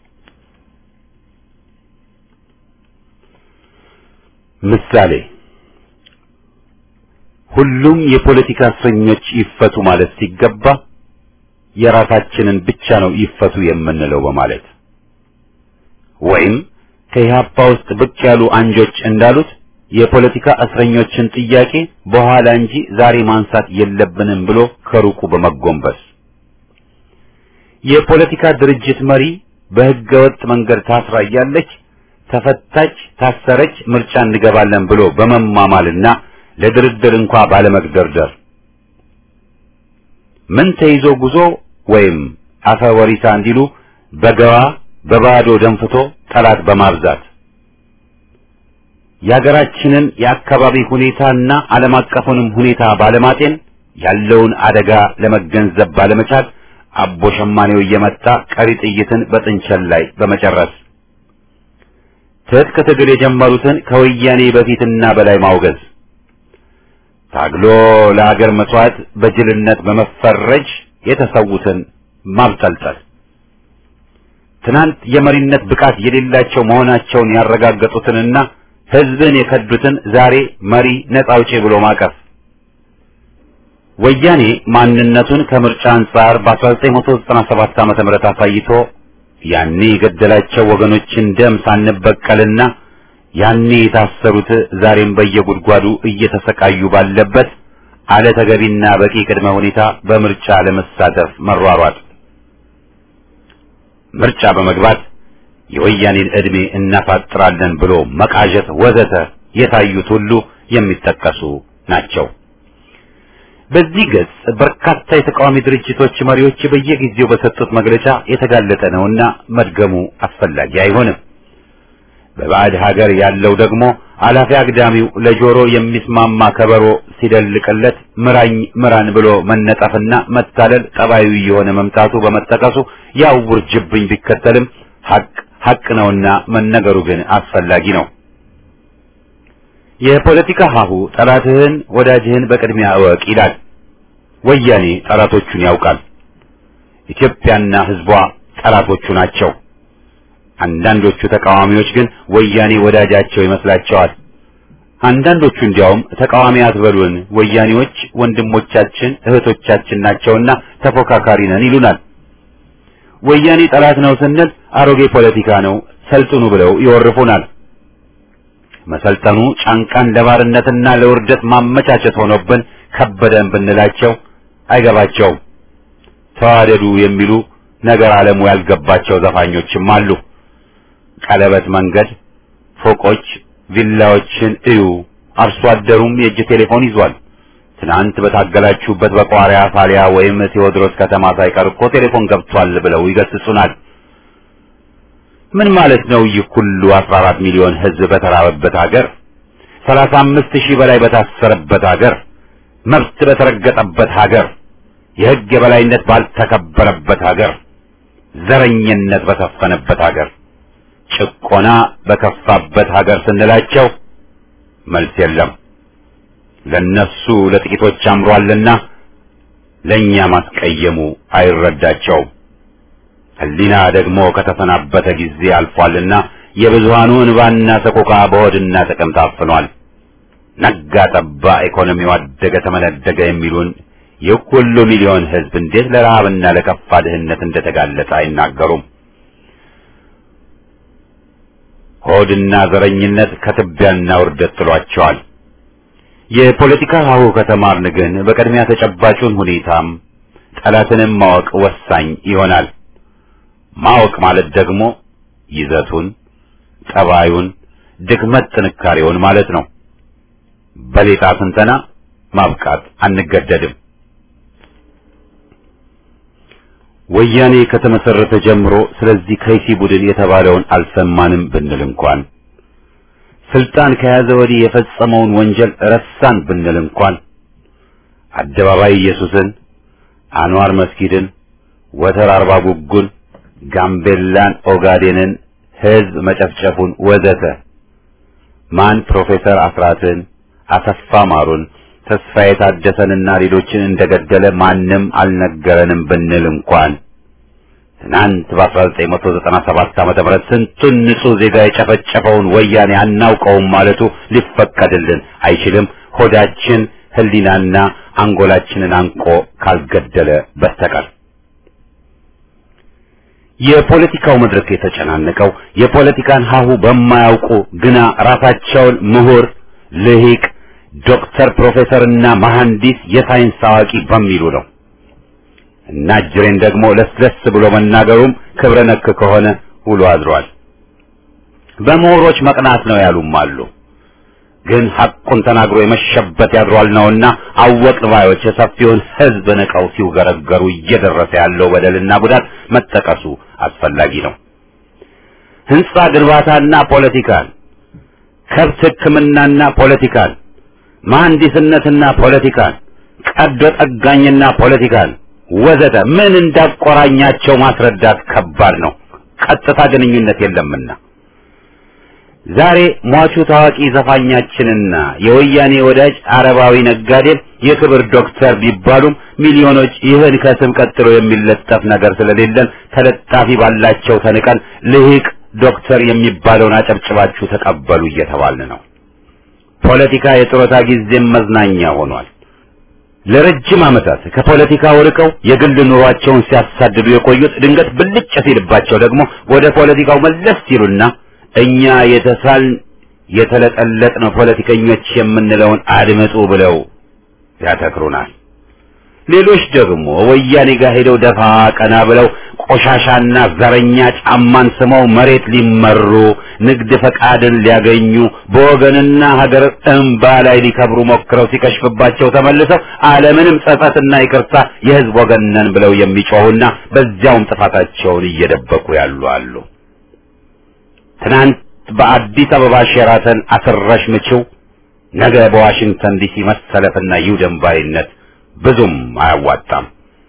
ምሳሌ ሁሉም የፖለቲካ እስረኞች ይፈቱ ማለት ሲገባ የራሳችንን ብቻ ነው ይፈቱ የምንለው በማለት ወይም ከኢህአፓ ውስጥ ብቅ ያሉ አንጆች እንዳሉት የፖለቲካ እስረኞችን ጥያቄ በኋላ እንጂ ዛሬ ማንሳት የለብንም ብሎ ከሩቁ በመጎንበስ የፖለቲካ ድርጅት መሪ በህገወጥ መንገድ ታስራ ያለች ተፈታች፣ ታሰረች፣ ምርጫ እንገባለን ብሎ በመማማልና ለድርድር እንኳን ባለመግደርደር ምን ተይዞ ጉዞ ወይም አፈወሪሳ እንዲሉ በገባ በባዶ ደንፍቶ ጠላት በማብዛት የሀገራችንን የአካባቢ ሁኔታና ዓለም አቀፉንም ሁኔታ ባለማጤን ያለውን አደጋ ለመገንዘብ ባለመቻል አቦ ሸማኔው እየመጣ ቀሪ ጥይትን በጥንቸል ላይ በመጨረስ ትጥቅ ትግል የጀመሩትን ከወያኔ በፊትና በላይ ማውገዝ ታግሎ ለሀገር መስዋዕት በጅልነት በመፈረጅ የተሰዉትን ማብጠልጠል ትናንት የመሪነት ብቃት የሌላቸው መሆናቸውን ያረጋገጡትንና ህዝብን የከዱትን ዛሬ መሪ ነፃ አውጪ ብሎ ማቀፍ ወያኔ ማንነቱን ከምርጫ አንጻር በ1997 ዓ.ም አሳይቶ ያኔ የገደላቸው ወገኖችን ደም ሳንበቀልና ያኔ የታሰሩት ዛሬም በየጉድጓዱ እየተሰቃዩ ባለበት አለ ተገቢና በቂ ቅድመ ሁኔታ በምርጫ ለመሳተፍ መሯሯጥ ምርጫ በመግባት የወያኔን እድሜ እናፋጥራለን ብሎ መቃዠት ወዘተ የታዩት ሁሉ የሚጠቀሱ ናቸው። በዚህ ገጽ በርካታ የተቃዋሚ ድርጅቶች መሪዎች በየጊዜው በሰጡት መግለጫ የተጋለጠ ነውና መድገሙ አስፈላጊ አይሆንም። በባዕድ ሀገር ያለው ደግሞ አላፊ አግዳሚው ለጆሮ የሚስማማ ከበሮ ሲደልቅለት ምራኝ ምራን ብሎ መነጠፍና መታለል ጠባዩ የሆነ መምጣቱ በመጠቀሱ ያው ውርጅብኝ ቢከተልም ሐቅ ነውና መነገሩ ግን አስፈላጊ ነው። የፖለቲካ ሀሁ ጠላትህን ወዳጅህን በቅድሚያ እወቅ ይላል። ወያኔ ጠላቶቹን ያውቃል። ኢትዮጵያና ሕዝቧ ጠላቶቹ ናቸው። አንዳንዶቹ ተቃዋሚዎች ግን ወያኔ ወዳጃቸው ይመስላቸዋል። አንዳንዶቹ እንዲያውም ተቃዋሚ አትበሉን፣ ወያኔዎች ወንድሞቻችን እህቶቻችን ናቸውና ተፎካካሪ ነን ይሉናል። ወያኔ ጠላት ነው ስንል አሮጌ ፖለቲካ ነው ሰልጥኑ ብለው ይወርፉናል። መሰልጠኑ ጫንቃን ለባርነትና ለውርደት ማመቻቸት ሆኖብን ከበደን ብንላቸው አይገባቸውም። ተዋደዱ የሚሉ ነገር ዓለሙ ያልገባቸው ዘፋኞችም አሉ። ቀለበት መንገድ፣ ፎቆች፣ ቪላዎችን እዩ፣ አርሶ አደሩም የእጅ ቴሌፎን ይዟል። ትናንት በታገላችሁበት በቋሪያ ፋሊያ ወይም ቴዎድሮስ ከተማ ሳይቀር እኮ ቴሌፎን ገብቷል ብለው ይገስጹናል። ምን ማለት ነው? ይህ ሁሉ 14 ሚሊዮን ህዝብ በተራበበት ሀገር፣ 35,000 በላይ በታሰረበት ሀገር፣ መብት በተረገጠበት ሀገር፣ የህግ የበላይነት ባልተከበረበት ሀገር፣ ዘረኝነት በሰፈነበት ሀገር፣ ጭቆና በከፋበት ሀገር ስንላቸው መልስ የለም። ለነሱ ለጥቂቶች አምሯልና ለኛ ማስቀየሙ አይረዳቸውም። ህሊና ደግሞ ከተሰናበተ ጊዜ አልፏልና የብዙሃኑ እንባና ሰቆቃ በሆድና ጥቅም ታፍኗል። ነጋ ጠባ ኢኮኖሚው አደገ ተመነደገ የሚሉን የሁሉ ሚሊዮን ህዝብ እንዴት ለረሃብና ለከፋ ድህነት እንደተጋለጠ አይናገሩም። ሆድና ዘረኝነት ከትቢያና ውርደት ጥሏቸዋል። የፖለቲካ ሀሁ ከተማርን ግን በቅድሚያ ተጨባጩን ሁኔታም ጠላትንም ማወቅ ወሳኝ ይሆናል። ማወቅ ማለት ደግሞ ይዘቱን፣ ጠባዩን፣ ድክመት ጥንካሬውን ማለት ነው። በሌጣ ስንተና ማብቃት አንገደድም። ወያኔ ከተመሰረተ ጀምሮ ስለዚህ ከይሲ ቡድን የተባለውን አልሰማንም ብንል እንኳን ስልጣን ከያዘ ወዲህ የፈጸመውን ወንጀል ረሳን ብንል እንኳን አደባባይ ኢየሱስን፣ አንዋር መስጊድን፣ ወተር አርባ ጉጉን፣ ጋምቤላን፣ ኦጋዴንን ህዝብ መጨፍጨፉን ወዘተ ማን ፕሮፌሰር አስራትን፣ አሰፋ ማሩን፣ ተስፋዬ ታደሰንና ሌሎችን እንደገደለ ማንም አልነገረንም ብንል እንኳን ትናንት በ1997 ዓ.ም ስንቱን ንጹህ ዜጋ የጨፈጨፈውን ወያኔ አናውቀውም ማለቱ ሊፈቀድልን አይችልም። ሆዳችን ህሊናና አንጎላችንን አንቆ ካልገደለ በስተቀር የፖለቲካው መድረክ የተጨናነቀው የፖለቲካን ሀሁ በማያውቁ ግና ራሳቸውን ምሁር፣ ልሂቅ፣ ዶክተር፣ ፕሮፌሰርና መሐንዲስ የሳይንስ አዋቂ በሚሉ ነው። እና ጅሬን ደግሞ ለስለስ ብሎ መናገሩም ክብረ ነክ ከሆነ ውሎ አድሯል። በምሁሮች መቅናት ነው ያሉም አሉ። ግን ሐቁን ተናግሮ የመሸበት ያድሯል ነውና አወቅን ባዮች የሰፊውን ህዝብ ንቀው ሲውገረገሩ እየደረሰ ያለው በደልና ጉዳት መጠቀሱ አስፈላጊ ነው። ህንጻ ግንባታና ፖለቲካን፣ ከብት ሕክምናና ፖለቲካን፣ መሐንዲስነትና ፖለቲካን፣ ቀዶ ጠጋኝና ፖለቲካን ወዘተ ምን እንዳቆራኛቸው ማስረዳት ከባድ ነው። ቀጥታ ግንኙነት የለምና ዛሬ ሟቹ ታዋቂ ዘፋኛችንና የወያኔ ወዳጅ አረባዊ ነጋዴ የክብር ዶክተር ቢባሉም ሚሊዮኖች ይህን ከስም ቀጥሎ የሚለጠፍ ነገር ስለሌለን ተለጣፊ ባላቸው ተንቀን ልሂቅ ዶክተር የሚባለውን አጨብጭባችሁ ተቀበሉ እየተባልን ነው። ፖለቲካ የጡረታ ጊዜም መዝናኛ ሆኗል። ለረጅም ዓመታት ከፖለቲካው ርቀው የግል ኑሯቸውን ሲያሳድዱ የቆዩት ድንገት ብልጭ ሲልባቸው ደግሞ ወደ ፖለቲካው መለስ ሲሉና እኛ የተሳልን የተለጠለጥነው ፖለቲከኞች የምንለውን አድምጡ ብለው ያተክሩናል። ሌሎች ደግሞ ወያኔ ጋር ሄደው ደፋ ቀና ብለው ቆሻሻና ዘረኛ ጫማን ስመው መሬት ሊመሩ ንግድ ፈቃድን ሊያገኙ በወገንና ሀገር እንባ ላይ ሊከብሩ ሞክረው ሲከሽፍባቸው ተመልሰው ዓለምንም ጸጸትና ይቅርታ የህዝብ ወገን ነን ብለው የሚጮሁና በዚያውም ጥፋታቸውን እየደበቁ ያሉ አሉ። ትናንት በአዲስ አበባ ሼራተን አስረሽ ምችው ነገ በዋሽንግተን ዲሲ መሰለፍና ይውደንባይነት ብዙም አያዋጣም።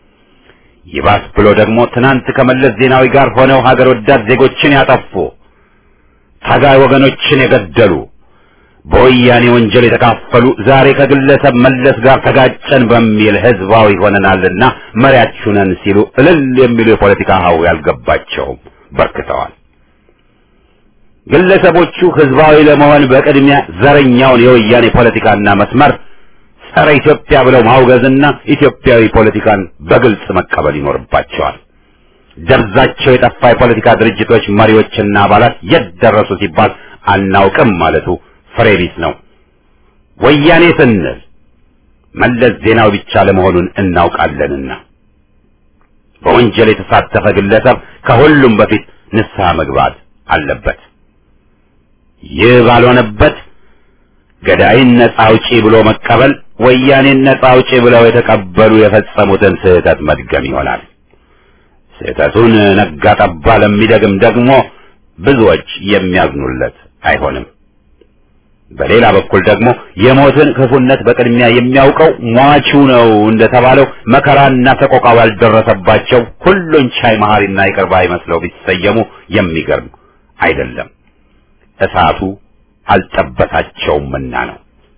ይባስ ብሎ ደግሞ ትናንት ከመለስ ዜናዊ ጋር ሆነው ሀገር ወዳድ ዜጎችን ያጠፉ ታጋይ ወገኖችን የገደሉ በወያኔ ወንጀል የተካፈሉ ዛሬ ከግለሰብ መለስ ጋር ተጋጨን በሚል ህዝባዊ ሆነናልና መሪያችሁ ነን ሲሉ እልል የሚሉ የፖለቲካ ሀው ያልገባቸውም በርክተዋል። ግለሰቦቹ ህዝባዊ ለመሆን በቅድሚያ ዘረኛውን የወያኔ ፖለቲካና መስመር ጸረ ኢትዮጵያ ብለው ማውገዝና ኢትዮጵያዊ ፖለቲካን በግልጽ መቀበል ይኖርባቸዋል። ደብዛቸው የጠፋ የፖለቲካ ድርጅቶች መሪዎችና አባላት የት ደረሱ ሲባል አናውቅም ማለቱ ፍሬ ቢስ ነው። ወያኔ ስንል መለስ ዜናዊ ብቻ ለመሆኑን እናውቃለንና በወንጀል የተሳተፈ ግለሰብ ከሁሉም በፊት ንስሐ መግባት አለበት። ይህ ባልሆነበት ገዳይን ነጻ አውጪ ብሎ መቀበል ወያኔን ነጻ አውጪ ብለው የተቀበሉ የፈጸሙትን ስህተት መድገም ይሆናል። ስህተቱን ነጋ ጠባ ለሚደግም ደግሞ ብዙዎች የሚያዝኑለት አይሆንም። በሌላ በኩል ደግሞ የሞትን ክፉነት በቅድሚያ የሚያውቀው ሟቹ ነው እንደተባለው መከራና ሰቆቃው ያልደረሰባቸው ሁሉን ቻይ መሐሪና ይቅር ባይ መስለው ቢሰየሙ የሚገርም አይደለም። እሳቱ አልጠበታቸውምና ነው።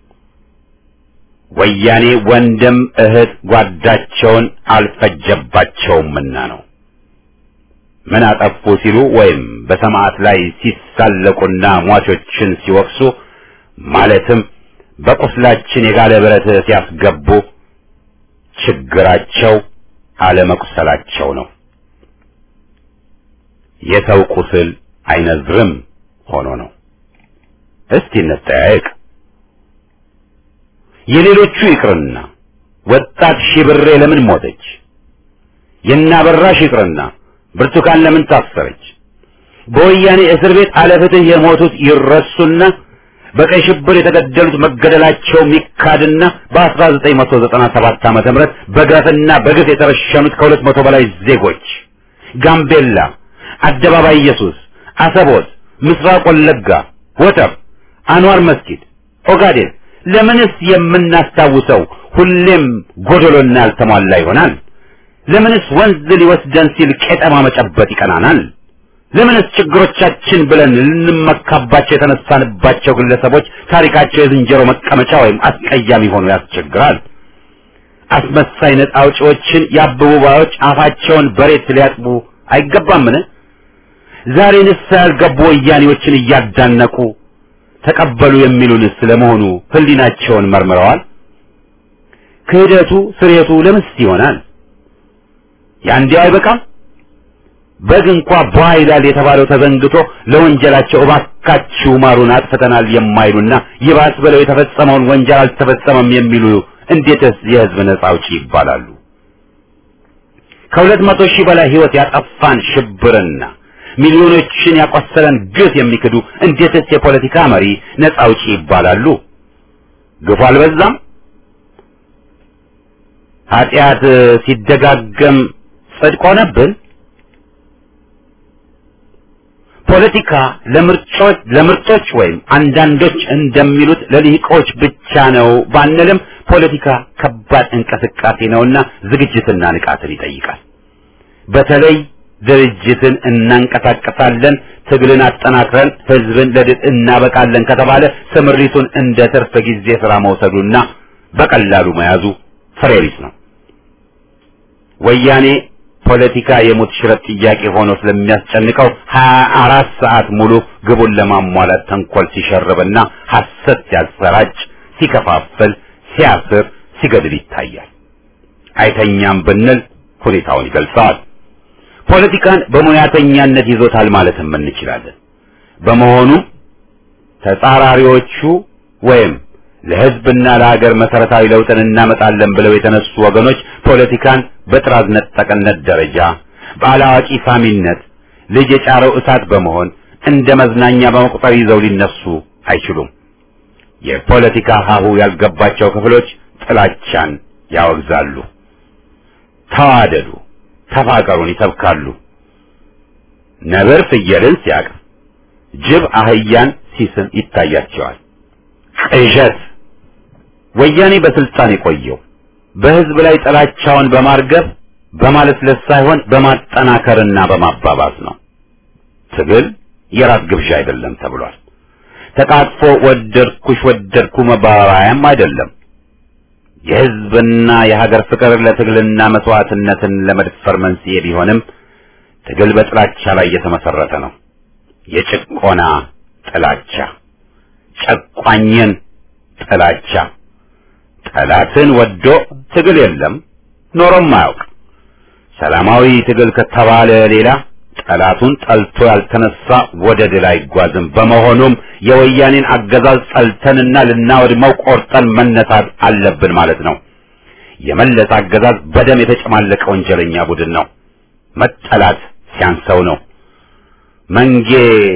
ወያኔ ወንድም እህት ጓዳቸውን አልፈጀባቸውምና ነው። ምን አጠፉ ሲሉ ወይም በሰማዕት ላይ ሲሳለቁና ሟቾችን ሲወቅሱ ማለትም በቁስላችን የጋለ ብረት ሲያስገቡ ችግራቸው አለመቁሰላቸው ነው። የሰው ቁስል አይነዝርም ሆኖ ነው። እስቲ እንጠያየቅ። የሌሎቹ ይቅርና ወጣት ሺብሬ ለምን ሞተች? የናበራሽ ይቅርና ብርቱካን ለምን ታሰረች? በወያኔ እስር ቤት አለፍትህ የሞቱት ይረሱና በቀይ ሽብር የተገደሉት መገደላቸው ሚካድና በ1997 ዓመተ ምህረት በግፍና በግፍ የተረሸኑት ከ200 በላይ ዜጎች ጋምቤላ፣ አደባባይ ኢየሱስ፣ አሰቦት፣ ምስራቅ ወለጋ፣ ወተር፣ አንዋር መስጊድ፣ ኦጋዴን ለምንስ የምናስታውሰው ሁሌም ጎደሎና ያልተሟላ ይሆናል? ለምንስ ወንዝ ሊወስደን ሲል ቄጠማ መጨበጥ ይቀናናል? ለምንስ ችግሮቻችን ብለን ልንመካባቸው የተነሳንባቸው ግለሰቦች ታሪካቸው የዝንጀሮ መቀመጫ ወይም አስቀያሚ ሆኖ ያስቸግራል? አስመሳይ ነፃ አውጪዎችን የአበቡ ባዮች አፋቸውን በሬት ሊያጥቡ አይገባምን? ዛሬ ንስሐ ያልገቡ ወያኔዎችን እያዳነቁ ተቀበሉ የሚሉንስ ለመሆኑ ህሊናቸውን መርምረዋል? ክህደቱ ስሬቱ ለምንስ ይሆናል? ያንዲያው አይበቃም? በግ እንኳ በኃይላል የተባለው ተዘንግቶ ለወንጀላቸው እባካችሁ ማሩን አጥፍተናል የማይሉና ይባስ ብለው የተፈጸመውን ወንጀል አልተፈጸመም የሚሉ እንዴትስ የህዝብ ነጻ አውጪ ይባላሉ? ከ200 ሺህ በላይ ህይወት ያጠፋን ሽብርና ሚሊዮኖችን ያቆሰለን ግፍ የሚክዱ እንዴትስ የፖለቲካ መሪ ነጻ አውጪ ይባላሉ? ግፉ አልበዛም? ኃጢአት ሲደጋገም ጽድቅ ሆነብን? ፖለቲካ ለምርጦች ወይም አንዳንዶች እንደሚሉት ለልሂቆች ብቻ ነው ባንልም ፖለቲካ ከባድ እንቅስቃሴ ነውና ዝግጅትና ንቃትን ይጠይቃል። በተለይ ድርጅትን እናንቀሳቀሳለን፣ ትግልን አጠናክረን ህዝብን ለድል እናበቃለን ከተባለ ስምሪቱን እንደ ትርፍ ጊዜ ስራ መውሰዱና በቀላሉ መያዙ ፍሬ ቢስ ነው። ወያኔ ፖለቲካ የሞት ሽረት ጥያቄ ሆኖ ስለሚያስጨንቀው 24 ሰዓት ሙሉ ግቡን ለማሟላት ተንኮል ሲሸርብና ሐሰት ሲያሰራጭ፣ ሲከፋፍል፣ ሲያስር፣ ሲገድል ይታያል። አይተኛም ብንል ሁኔታውን ይገልጸዋል። ፖለቲካን በሙያተኛነት ይዞታል ማለትም እንችላለን። በመሆኑም ተጻራሪዎቹ ወይም ለህዝብና ለሀገር መሰረታዊ ለውጥን እናመጣለን ብለው የተነሱ ወገኖች ፖለቲካን በጥራዝ ነጠቅነት ደረጃ ባላዋቂ ሳሚነት ልጅ የጫረው እሳት በመሆን እንደ መዝናኛ በመቁጠር ይዘው ሊነሱ አይችሉም። የፖለቲካ ሀሁ ያልገባቸው ክፍሎች ጥላቻን ያወግዛሉ፣ ተዋደዱ፣ ተፋቀሩን ይሰብካሉ። ነብር ፍየልን ሲያቅፍ፣ ጅብ አህያን ሲስም ይታያቸዋል። ቅዠት። ወያኔ በስልጣን የቆየው በህዝብ ላይ ጥላቻውን በማርገብ በማለስለስ ሳይሆን በማጠናከርና በማባባስ ነው። ትግል የራት ግብዣ አይደለም ተብሏል። ተቃጥፎ ወደድኩሽ ወደድኩ መባባያም አይደለም። የህዝብና የሀገር ፍቅር ለትግልና መስዋዕትነትን ለመድፈር መንስኤ ቢሆንም ትግል በጥላቻ ላይ የተመሰረተ ነው። የጭቆና ጥላቻ፣ ጨቋኝን ጥላቻ። ጠላትን ወዶ ትግል የለም ኖሮም አያውቅ። ሰላማዊ ትግል ከተባለ ሌላ ጠላቱን ጠልቶ ያልተነሳ ወደ ድል አይጓዝም። በመሆኑም የወያኔን አገዛዝ ጠልተንና ልናወድመው ቆርጠን መነሳት አለብን ማለት ነው። የመለስ አገዛዝ በደም የተጨማለቀ ወንጀለኛ ቡድን ነው። መጠላት ሲያንሰው ነው። መንጌ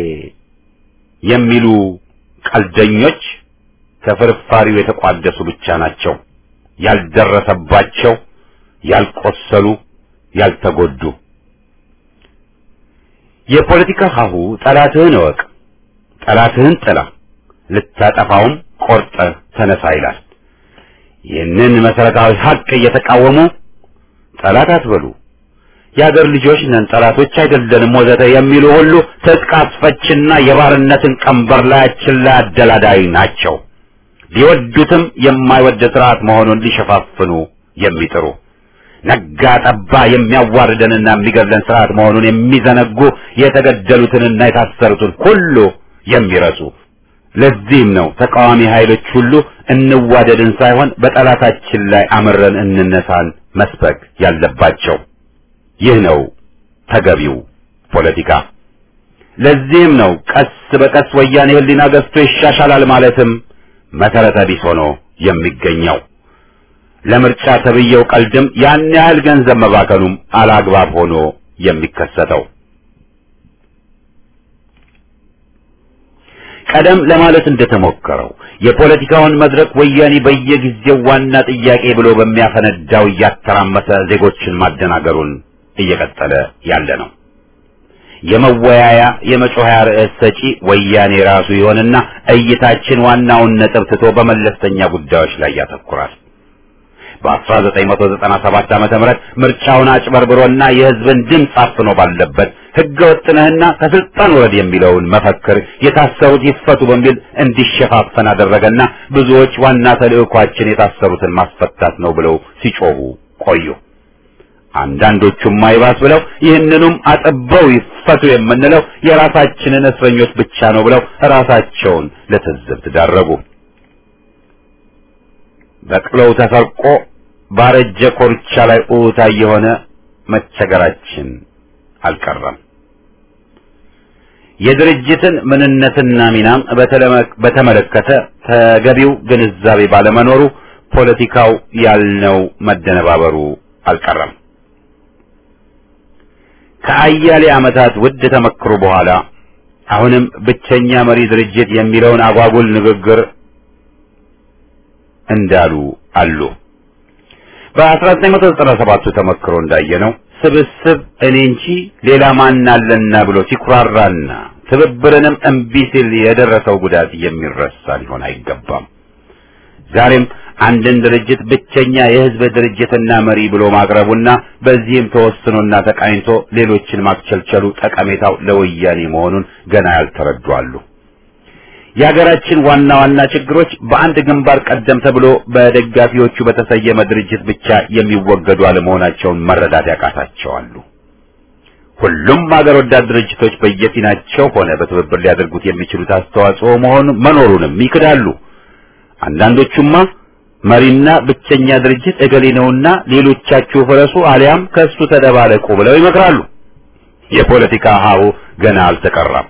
የሚሉ ቀልደኞች ከፍርፋሪው የተቋደሱ ብቻ ናቸው። ያልደረሰባቸው፣ ያልቆሰሉ፣ ያልተጎዱ። የፖለቲካ ሀሁ ጠላትህን እወቅ፣ ጠላትህን ጥላ፣ ልታጠፋውም ቆርጠህ ተነሳ ይላል። ይህንን መሰረታዊ ሀቅ እየተቃወሙ ጠላት አትበሉ፣ የአገር ልጆች ነን፣ ጠላቶች አይደለንም ወዘተ የሚሉ ሁሉ ትጥቅ አስፈችና የባርነትን ቀንበር ላያችን ላይ አደላዳይ ናቸው። ሊወዱትም የማይወድ ስርዓት መሆኑን ሊሸፋፍኑ የሚጥሩ ነጋ ጠባ የሚያዋርደንና የሚገድለን ስርዓት መሆኑን የሚዘነጉ የተገደሉትንና የታሰሩትን ሁሉ የሚረሱ። ለዚህም ነው ተቃዋሚ ኃይሎች ሁሉ እንዋደድን ሳይሆን በጠላታችን ላይ አምረን እንነሳን መስበክ ያለባቸው። ይህ ነው ተገቢው ፖለቲካ። ለዚህም ነው ቀስ በቀስ ወያኔ ህሊና ገዝቶ ይሻሻላል ማለትም መሰረተ ቢስ ሆኖ የሚገኘው። ለምርጫ ተብየው ቀልድም ያን ያህል ገንዘብ መባከኑም አላግባብ ሆኖ የሚከሰተው። ቀደም ለማለት እንደተሞከረው የፖለቲካውን መድረክ ወያኔ በየጊዜው ዋና ጥያቄ ብሎ በሚያፈነዳው እያተራመሰ ዜጎችን ማደናገሩን እየቀጠለ ያለ ነው። የመወያያ የመጮያ ርዕስ ሰጪ ወያኔ ራሱ ይሆንና እይታችን ዋናውን ነጥብ ትቶ በመለስተኛ ጉዳዮች ላይ ያተኩራል። በ1997 ዓመተ ምህረት ምርጫውን አጭበርብሮና የህዝብን ድምፅ አፍኖ ባለበት ህገ ወጥነህና ከስልጣን ወረድ የሚለውን መፈክር የታሰሩት ይፈቱ በሚል እንዲሸፋፈን አደረገና ብዙዎች ዋና ተልዕኳችን የታሰሩትን ማስፈታት ነው ብለው ሲጮሁ ቆዩ። አንዳንዶቹም ማይባስ ብለው ይህንኑም አጥበው ይፈቱ የምንለው የራሳችንን እስረኞች ብቻ ነው ብለው ራሳቸውን ለትዝብት ዳረጉ። በቅለው ተሰርቆ ባረጀ ኮርቻ ላይ ኡታ የሆነ መቸገራችን አልቀረም። የድርጅትን ምንነትና ሚናም በተመለከተ ተገቢው ግንዛቤ ባለመኖሩ ፖለቲካው ያልነው መደነባበሩ አልቀረም። ከአያሌ ዓመታት ውድ ተመክሮ በኋላ አሁንም ብቸኛ መሪ ድርጅት የሚለውን አጓጉል ንግግር እንዳሉ አሉ። በ1997 ተመክሮ እንዳየነው ስብስብ እኔ እንጂ ሌላ ማን አለና ብሎ ሲኩራራና ትብብርንም እምቢ ሲል የደረሰው ጉዳት የሚረሳ ሊሆን አይገባም። ዛሬም አንድን ድርጅት ብቸኛ የህዝብ ድርጅትና መሪ ብሎ ማቅረቡና በዚህም ተወስኖና ተቃኝቶ ሌሎችን ማክቸልቸሉ ጠቀሜታው ለወያኔ መሆኑን ገና ያልተረዱ አሉ። የሀገራችን ዋና ዋና ችግሮች በአንድ ግንባር ቀደም ተብሎ በደጋፊዎቹ በተሰየመ ድርጅት ብቻ የሚወገዱ አለመሆናቸውን መረዳት ያቃታቸዋሉ። ሁሉም ሀገር ወዳድ ድርጅቶች በየፊናቸው ሆነ በትብብር ሊያደርጉት የሚችሉት አስተዋጽኦ መኖሩንም ይክዳሉ። አንዳንዶቹማ መሪና ብቸኛ ድርጅት እገሌ ነውና ሌሎቻችሁ ፍረሱ አሊያም ከሱ ተደባለቁ ብለው ይመክራሉ። የፖለቲካ ሀሁ ገና አልተቀራም።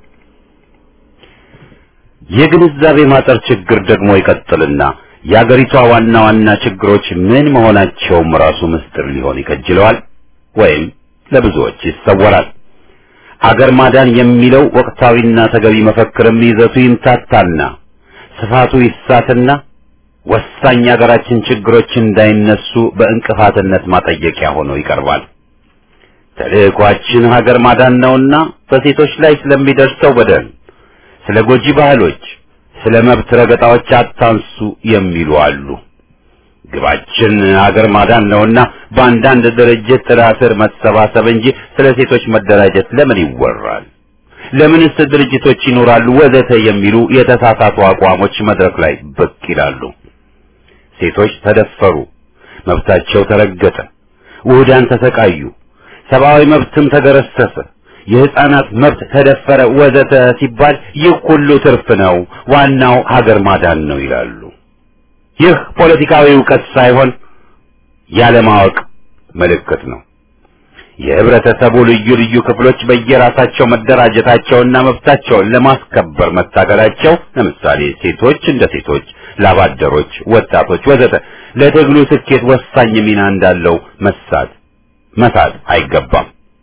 የግንዛቤ ማጠር ችግር ደግሞ ይቀጥልና የአገሪቷ ዋና ዋና ችግሮች ምን መሆናቸውም ራሱ ምስጢር ሊሆን ይከጅለዋል ወይም ለብዙዎች ይሰወራል። አገር ማዳን የሚለው ወቅታዊና ተገቢ መፈክርም ይዘቱ ይምታታና ስፋቱ ይሳትና ወሳኝ የአገራችን ችግሮች እንዳይነሱ በእንቅፋትነት ማጠየቂያ ሆኖ ይቀርባል። ተልዕኳችን ሀገር ማዳን ነውና በሴቶች ላይ ስለሚደርሰው በደል፣ ስለ ጎጂ ባህሎች፣ ስለ መብት ረገጣዎች አታንሱ የሚሉ አሉ። ግባችን ሀገር ማዳን ነውና በአንዳንድ ድርጅት ጥላ ስር መሰባሰብ እንጂ ስለ ሴቶች መደራጀት ለምን ይወራል? ለምንስ ድርጅቶች ይኖራሉ? ወዘተ የሚሉ የተሳሳቱ አቋሞች መድረክ ላይ ብቅ ይላሉ። ሴቶች ተደፈሩ፣ መብታቸው ተረገጠ፣ ውህዳን ተሰቃዩ፣ ሰብአዊ መብትም ተገረሰሰ፣ የህፃናት መብት ተደፈረ ወዘተ ሲባል ይህ ሁሉ ትርፍ ነው፣ ዋናው ሀገር ማዳን ነው ይላሉ። ይህ ፖለቲካዊ ዕውቀት ሳይሆን ያለማወቅ ምልክት ነው። የህብረተሰቡ ልዩ ልዩ ክፍሎች በየራሳቸው መደራጀታቸውና መብታቸውን ለማስከበር መታገላቸው፣ ለምሳሌ ሴቶች እንደ ሴቶች፣ ላባደሮች፣ ወጣቶች ወዘተ ለትግሉ ስኬት ወሳኝ ሚና እንዳለው መሳት አይገባም።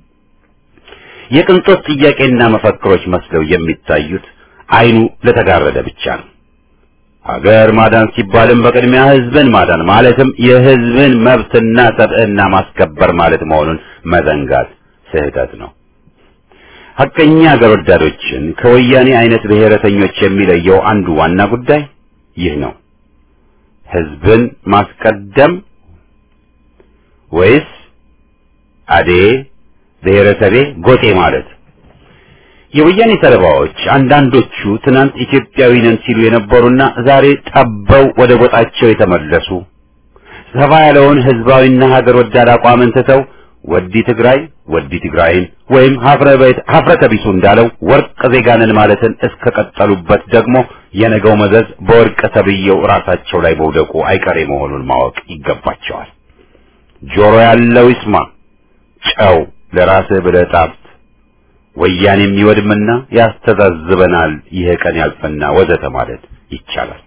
የቅንጦት ጥያቄና መፈክሮች መስለው የሚታዩት አይኑ ለተጋረደ ብቻ ነው። ሀገር ማዳን ሲባልም በቅድሚያ ህዝብን ማዳን ማለትም የህዝብን መብትና ሰብዕና ማስከበር ማለት መሆኑን መዘንጋት ስህተት ነው። ሐቀኛ አገር ወዳዶችን ከወያኔ አይነት ብሔረተኞች የሚለየው አንዱ ዋና ጉዳይ ይህ ነው። ህዝብን ማስቀደም ወይስ አዴ ብሔረሰቤ ጎጤ ማለት? የወያኔ ሰለባዎች አንዳንዶቹ ትናንት ኢትዮጵያዊ ነን ሲሉ የነበሩና ዛሬ ጠበው ወደ ጎጣቸው የተመለሱ ሰፋ ያለውን ህዝባዊና ሀገር ወዳድ አቋምን ትተው ወዲ ትግራይ ወዲ ትግራይን ወይም ሀፍረተ ቢሱ እንዳለው ወርቅ ዜጋንን ማለትን እስከቀጠሉበት ደግሞ የነገው መዘዝ በወርቅ ተብየው ራሳቸው ላይ መውደቁ አይቀሬ መሆኑን ማወቅ ይገባቸዋል። ጆሮ ያለው ይስማ፣ ጨው ለራስህ ብለህ ጣፍጥ፣ ወያኔም ይወድምና ያስተዛዝበናል፣ ይሄ ቀን ያልፈና ወዘተ ማለት ይቻላል።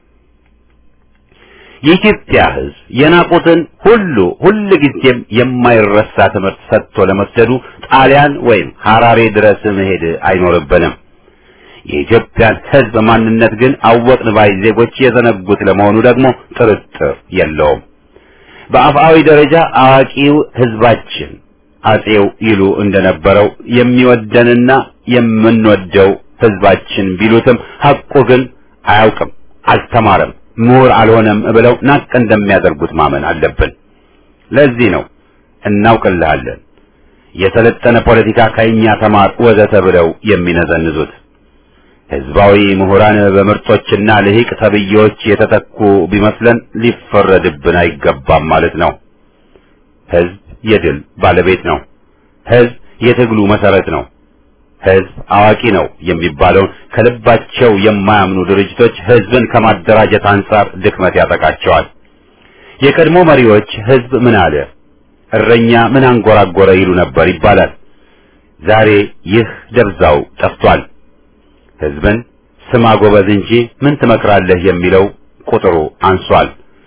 የኢትዮጵያ ህዝብ የናቁትን ሁልጊዜም የማይረሳ ትምህርት ሰጥቶ ለመስደዱ ጣሊያን ወይም ሐራሬ ድረስ መሄድ አይኖርብንም። የኢትዮጵያን ህዝብ ማንነት ግን አወቅን ባይ ዜጎች የዘነጉት ለመሆኑ ደግሞ ጥርጥር የለውም። በአፍአዊ ደረጃ አዋቂው ህዝባችን አጼው ይሉ እንደነበረው የሚወደንና የምንወደው ህዝባችን ቢሉትም ሐቁ ግን አያውቅም፣ አልተማረም፣ ምሁር አልሆነም ብለው ናቅ እንደሚያደርጉት ማመን አለብን። ለዚህ ነው እናውቅልሃለን፣ የሰለጠነ ፖለቲካ ከኛ ተማር ወዘተ ብለው የሚነዘንዙት። ህዝባዊ ምሁራን በምርጦችና ልሂቅ ተብዬዎች የተተኩ ቢመስለን ሊፈረድብን አይገባም ማለት ነው። ህዝብ የድል ባለቤት ነው። ህዝብ የትግሉ መሰረት ነው። ህዝብ አዋቂ ነው የሚባለውን ከልባቸው የማያምኑ ድርጅቶች ህዝብን ከማደራጀት አንጻር ድክመት ያጠቃቸዋል። የቀድሞ መሪዎች ህዝብ ምን አለ፣ እረኛ ምን አንጎራጎረ ይሉ ነበር ይባላል። ዛሬ ይህ ደብዛው ጠፍቷል። ህዝብን ስማ ጎበዝ እንጂ ምን ትመክራለህ የሚለው ቁጥሩ አንሷል።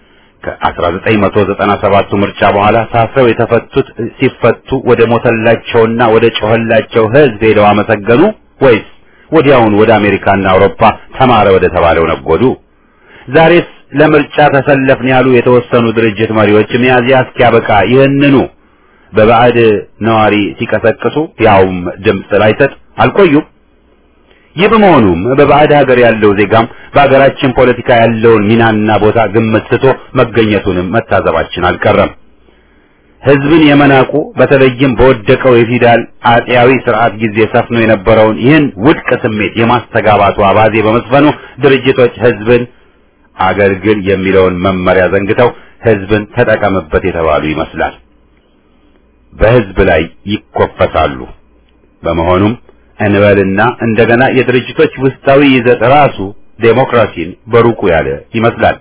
ከ1997 ምርጫ በኋላ ታስረው የተፈቱት ሲፈቱ ወደ ሞተላቸውና ወደ ጮህላቸው ህዝብ ሄደው አመሰገኑ ወይስ ወዲያውኑ ወደ አሜሪካና አውሮፓ ተማረ ወደ ተባለው ነጎዱ? ዛሬስ ለምርጫ ተሰለፍን ያሉ የተወሰኑ ድርጅት መሪዎች ሚያዝያ እስኪያበቃ ይህንኑ በባዕድ ነዋሪ ሲቀሰቅሱ ያውም ድምፅ ላይሰጥ አልቆዩም። ይህ በመሆኑም በባዕድ ሀገር ያለው ዜጋም በሀገራችን ፖለቲካ ያለውን ሚናና ቦታ ግምት ስቶ መገኘቱንም መታዘባችን አልቀረም። ህዝብን የመናቁ በተለይም በወደቀው የፊውዳል አጤያዊ ስርዓት ጊዜ ሰፍኖ የነበረውን ይህን ውድቅ ስሜት የማስተጋባቱ አባዜ በመስፈኑ ድርጅቶች ህዝብን አገልግል የሚለውን መመሪያ ዘንግተው ህዝብን ተጠቀምበት የተባሉ ይመስላል። በህዝብ ላይ ይኮፈሳሉ። በመሆኑም እንበልና እንደገና የድርጅቶች ውስጣዊ ይዘት ራሱ ዴሞክራሲን በሩቁ ያለ ይመስላል።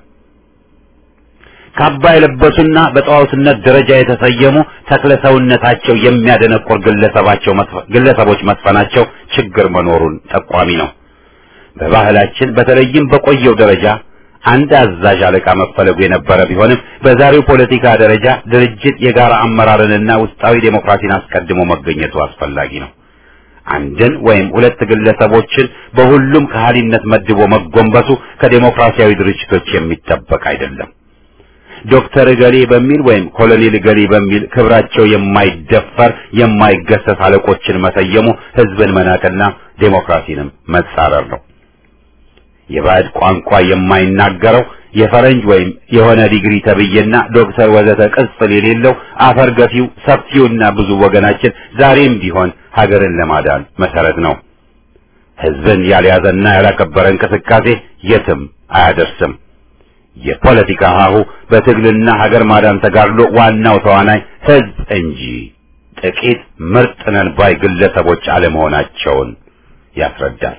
ካባ የለበሱና በጣዖትነት ደረጃ የተሰየሙ ተክለሰውነታቸው የሚያደነቁር ግለሰቦች መስፈናቸው ችግር መኖሩን ጠቋሚ ነው። በባህላችን በተለይም በቆየው ደረጃ አንድ አዛዥ አለቃ መፈለጉ የነበረ ቢሆንም በዛሬው ፖለቲካ ደረጃ ድርጅት የጋራ አመራርንና ውስጣዊ ዴሞክራሲን አስቀድሞ መገኘቱ አስፈላጊ ነው። አንድን ወይም ሁለት ግለሰቦችን በሁሉም ከሃሊነት መድቦ መጎንበሱ ከዴሞክራሲያዊ ድርጅቶች የሚጠበቅ አይደለም። ዶክተር ገሌ በሚል ወይም ኮሎኔል ገሌ በሚል ክብራቸው የማይደፈር የማይገሰስ አለቆችን መሰየሙ ህዝብን መናቅና ዴሞክራሲንም መጻረር ነው። የባዕድ ቋንቋ የማይናገረው የፈረንጅ ወይም የሆነ ዲግሪ ተብዬና ዶክተር ወዘተ ቅጽል የሌለው አፈር ገፊው ሰፊውና ብዙ ወገናችን ዛሬም ቢሆን ሀገርን ለማዳን መሰረት ነው። ህዝብን ያልያዘና ያላከበረ እንቅስቃሴ የትም አያደርስም። የፖለቲካ ሀሁ በትግልና ሀገር ማዳን ተጋድሎ ዋናው ተዋናይ ህዝብ እንጂ ጥቂት ምርጥ ነን ባይ ግለሰቦች አለመሆናቸውን ያስረዳል።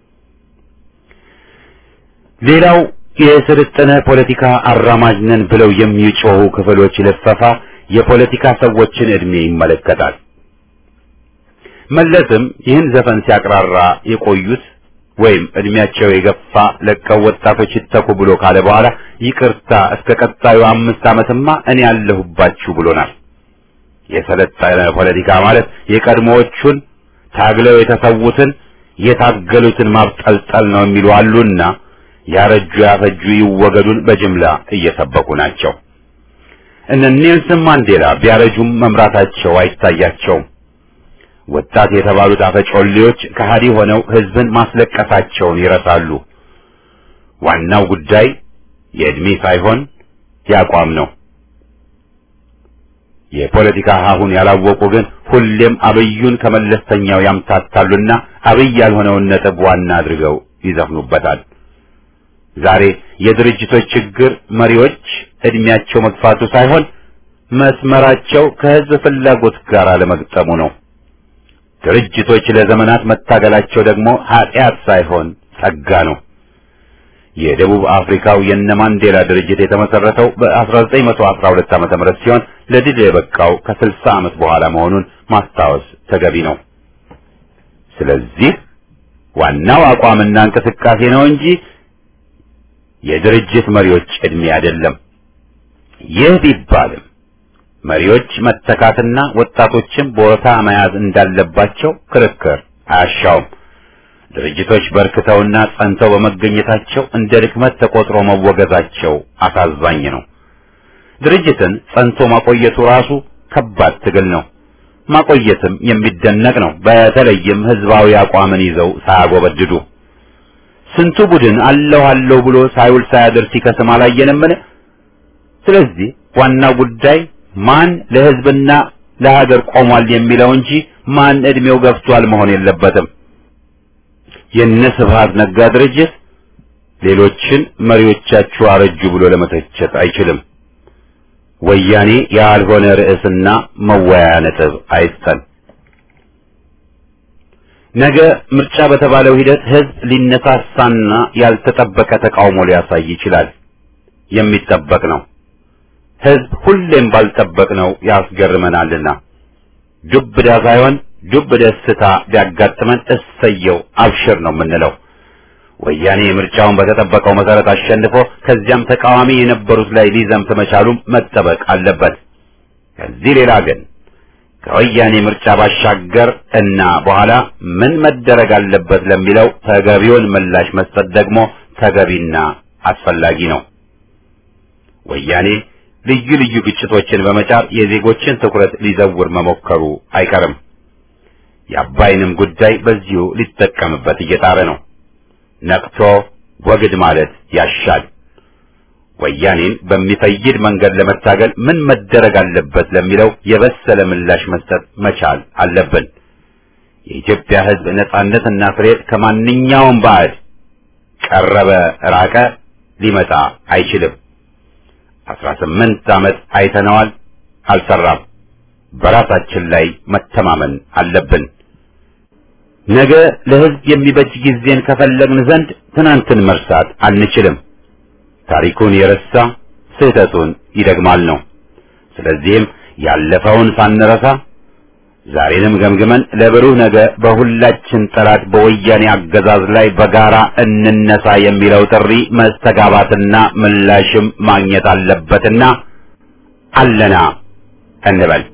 ሌላው የስልጠነ ፖለቲካ አራማጅ ነን ብለው የሚጮሁ ክፍሎች ልፈፋ የፖለቲካ ሰዎችን እድሜ ይመለከታል። መለስም ይህን ዘፈን ሲያቅራራ የቆዩት ወይም እድሜያቸው የገፋ ለቀው ወጣቶች ይተኩ ብሎ ካለ በኋላ ይቅርታ እስከ ቀጣዩ 5 ዓመትማ እኔ ያለሁባችሁ ብሎናል። የሰለጠነ ፖለቲካ ማለት የቀድሞዎቹን ታግለው የተሰዉትን የታገሉትን ማብጠልጠል ነው የሚሉ አሉና ያረጁ ያፈጁ ይወገዱን በጅምላ እየሰበኩ ናቸው። እነ ኔልሰን ማንዴላ ቢያረጁም መምራታቸው አይታያቸውም። ወጣት የተባሉት አፈጮሌዎች ከሃዲ ሆነው ህዝብን ማስለቀሳቸውን ይረሳሉ። ዋናው ጉዳይ የእድሜ ሳይሆን ያቋም ነው። የፖለቲካ ሀሁን ያላወቁ ግን ሁሌም አብዩን ከመለስተኛው ያምታታሉና አብይ ያልሆነውን ነጥብ ዋና አድርገው ይዘፍኑበታል። ዛሬ የድርጅቶች ችግር መሪዎች እድሜያቸው መግፋቱ ሳይሆን መስመራቸው ከህዝብ ፍላጎት ጋር አለመግጠሙ ነው። ድርጅቶች ለዘመናት መታገላቸው ደግሞ ኃጢአት ሳይሆን ጸጋ ነው። የደቡብ አፍሪካው የነ ማንዴላ ድርጅት የተመሰረተው በ1912 ዓመተ ምህረት ሲሆን ለድል የበቃው ከ60 ዓመት በኋላ መሆኑን ማስታወስ ተገቢ ነው። ስለዚህ ዋናው አቋምና እንቅስቃሴ ነው እንጂ የድርጅት መሪዎች እድሜ አይደለም። ይህ ቢባልም መሪዎች መተካትና ወጣቶችን ቦታ መያዝ እንዳለባቸው ክርክር አያሻውም። ድርጅቶች በርክተውና ጸንተው በመገኘታቸው እንደ ድክመት ተቆጥሮ መወገዛቸው አሳዛኝ ነው። ድርጅትን ጸንቶ ማቆየቱ ራሱ ከባድ ትግል ነው። ማቆየትም የሚደነቅ ነው። በተለይም ህዝባዊ አቋምን ይዘው ሳያጎበድዱ ስንቱ ቡድን አለሁ ብሎ ሳይውል ሳያድር ሲከስም አላየንምን? ስለዚህ ዋናው ጉዳይ ማን ለህዝብና ለሀገር ቆሟል የሚለው እንጂ ማን እድሜው ገፍቷል መሆን የለበትም። የነ ስብሐት ነጋ ድርጅት ሌሎችን መሪዎቻቸው አረጁ ብሎ ለመተቸት አይችልም። ወያኔ ያልሆነ ርዕስና መወያያ ነጥብ አይስጠን። ነገ ምርጫ በተባለው ሂደት ህዝብ ሊነሳሳና ያልተጠበቀ ተቃውሞ ሊያሳይ ይችላል። የሚጠበቅ ነው። ህዝብ ሁሌም ባልጠበቅነው ያስገርመናልና ዱብዳ ሳይሆን ዱብ ደስታ ቢያጋጥመን እሰየው አብሽር ነው የምንለው። ወያኔ ምርጫውን በተጠበቀው መሰረት አሸንፎ ከዚያም ተቃዋሚ የነበሩት ላይ ሊዘምት መቻሉም መጠበቅ አለበት። ከዚህ ሌላ ግን ከወያኔ ምርጫ ባሻገር እና በኋላ ምን መደረግ አለበት ለሚለው ተገቢውን ምላሽ መስጠት ደግሞ ተገቢና አስፈላጊ ነው። ወያኔ ልዩ ልዩ ግጭቶችን በመጫር የዜጎችን ትኩረት ሊዘውር መሞከሩ አይቀርም። የአባይንም ጉዳይ በዚሁ ሊጠቀምበት እየጣረ ነው። ነቅቶ ወግድ ማለት ያሻል። ወያኔን በሚፈይድ መንገድ ለመታገል ምን መደረግ አለበት ለሚለው የበሰለ ምላሽ መስጠት መቻል አለብን። የኢትዮጵያ ሕዝብ ነጻነትና ፍሬት ከማንኛውም ባዕድ ቀረበ ራቀ ሊመጣ አይችልም። 18 ዓመት አይተነዋል፣ አልሰራም። በራሳችን ላይ መተማመን አለብን። ነገ ለሕዝብ የሚበጅ ጊዜን ከፈለግን ዘንድ ትናንትን መርሳት አንችልም። ታሪኩን የረሳ ስህተቱን ይደግማል ነው። ስለዚህም ያለፈውን ሳንረሳ ዛሬንም ገምግመን ለብሩህ ነገ በሁላችን ጠላት በወያኔ አገዛዝ ላይ በጋራ እንነሳ የሚለው ጥሪ መስተጋባትና ምላሽም ማግኘት አለበትና አለና እንበል።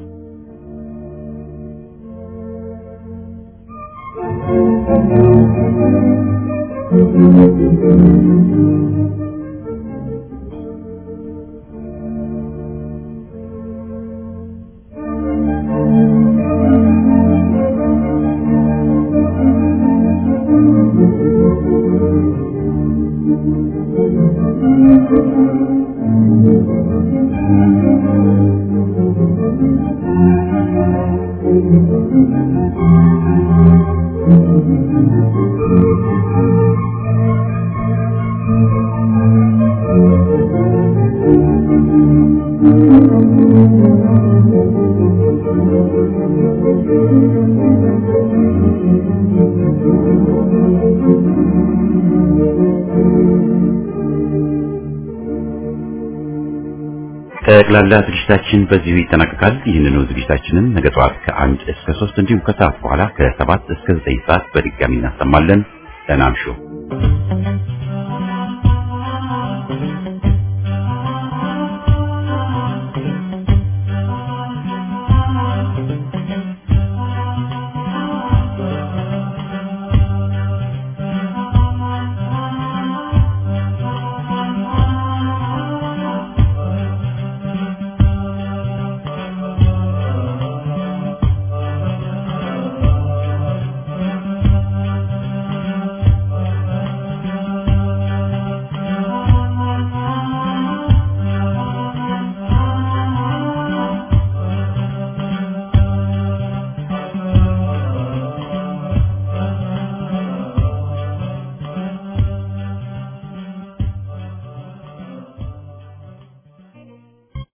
ጠቅላላ ዝግጅታችን በዚሁ ይጠናቀቃል። ይህንኑ ዝግጅታችንን ነገ ጠዋት ከ1 እስከ 3 እንዲሁም ከሰዓት በኋላ ከ7 እስከ 9 ሰዓት በድጋሚ እናሰማለን። ደህና እምሹ።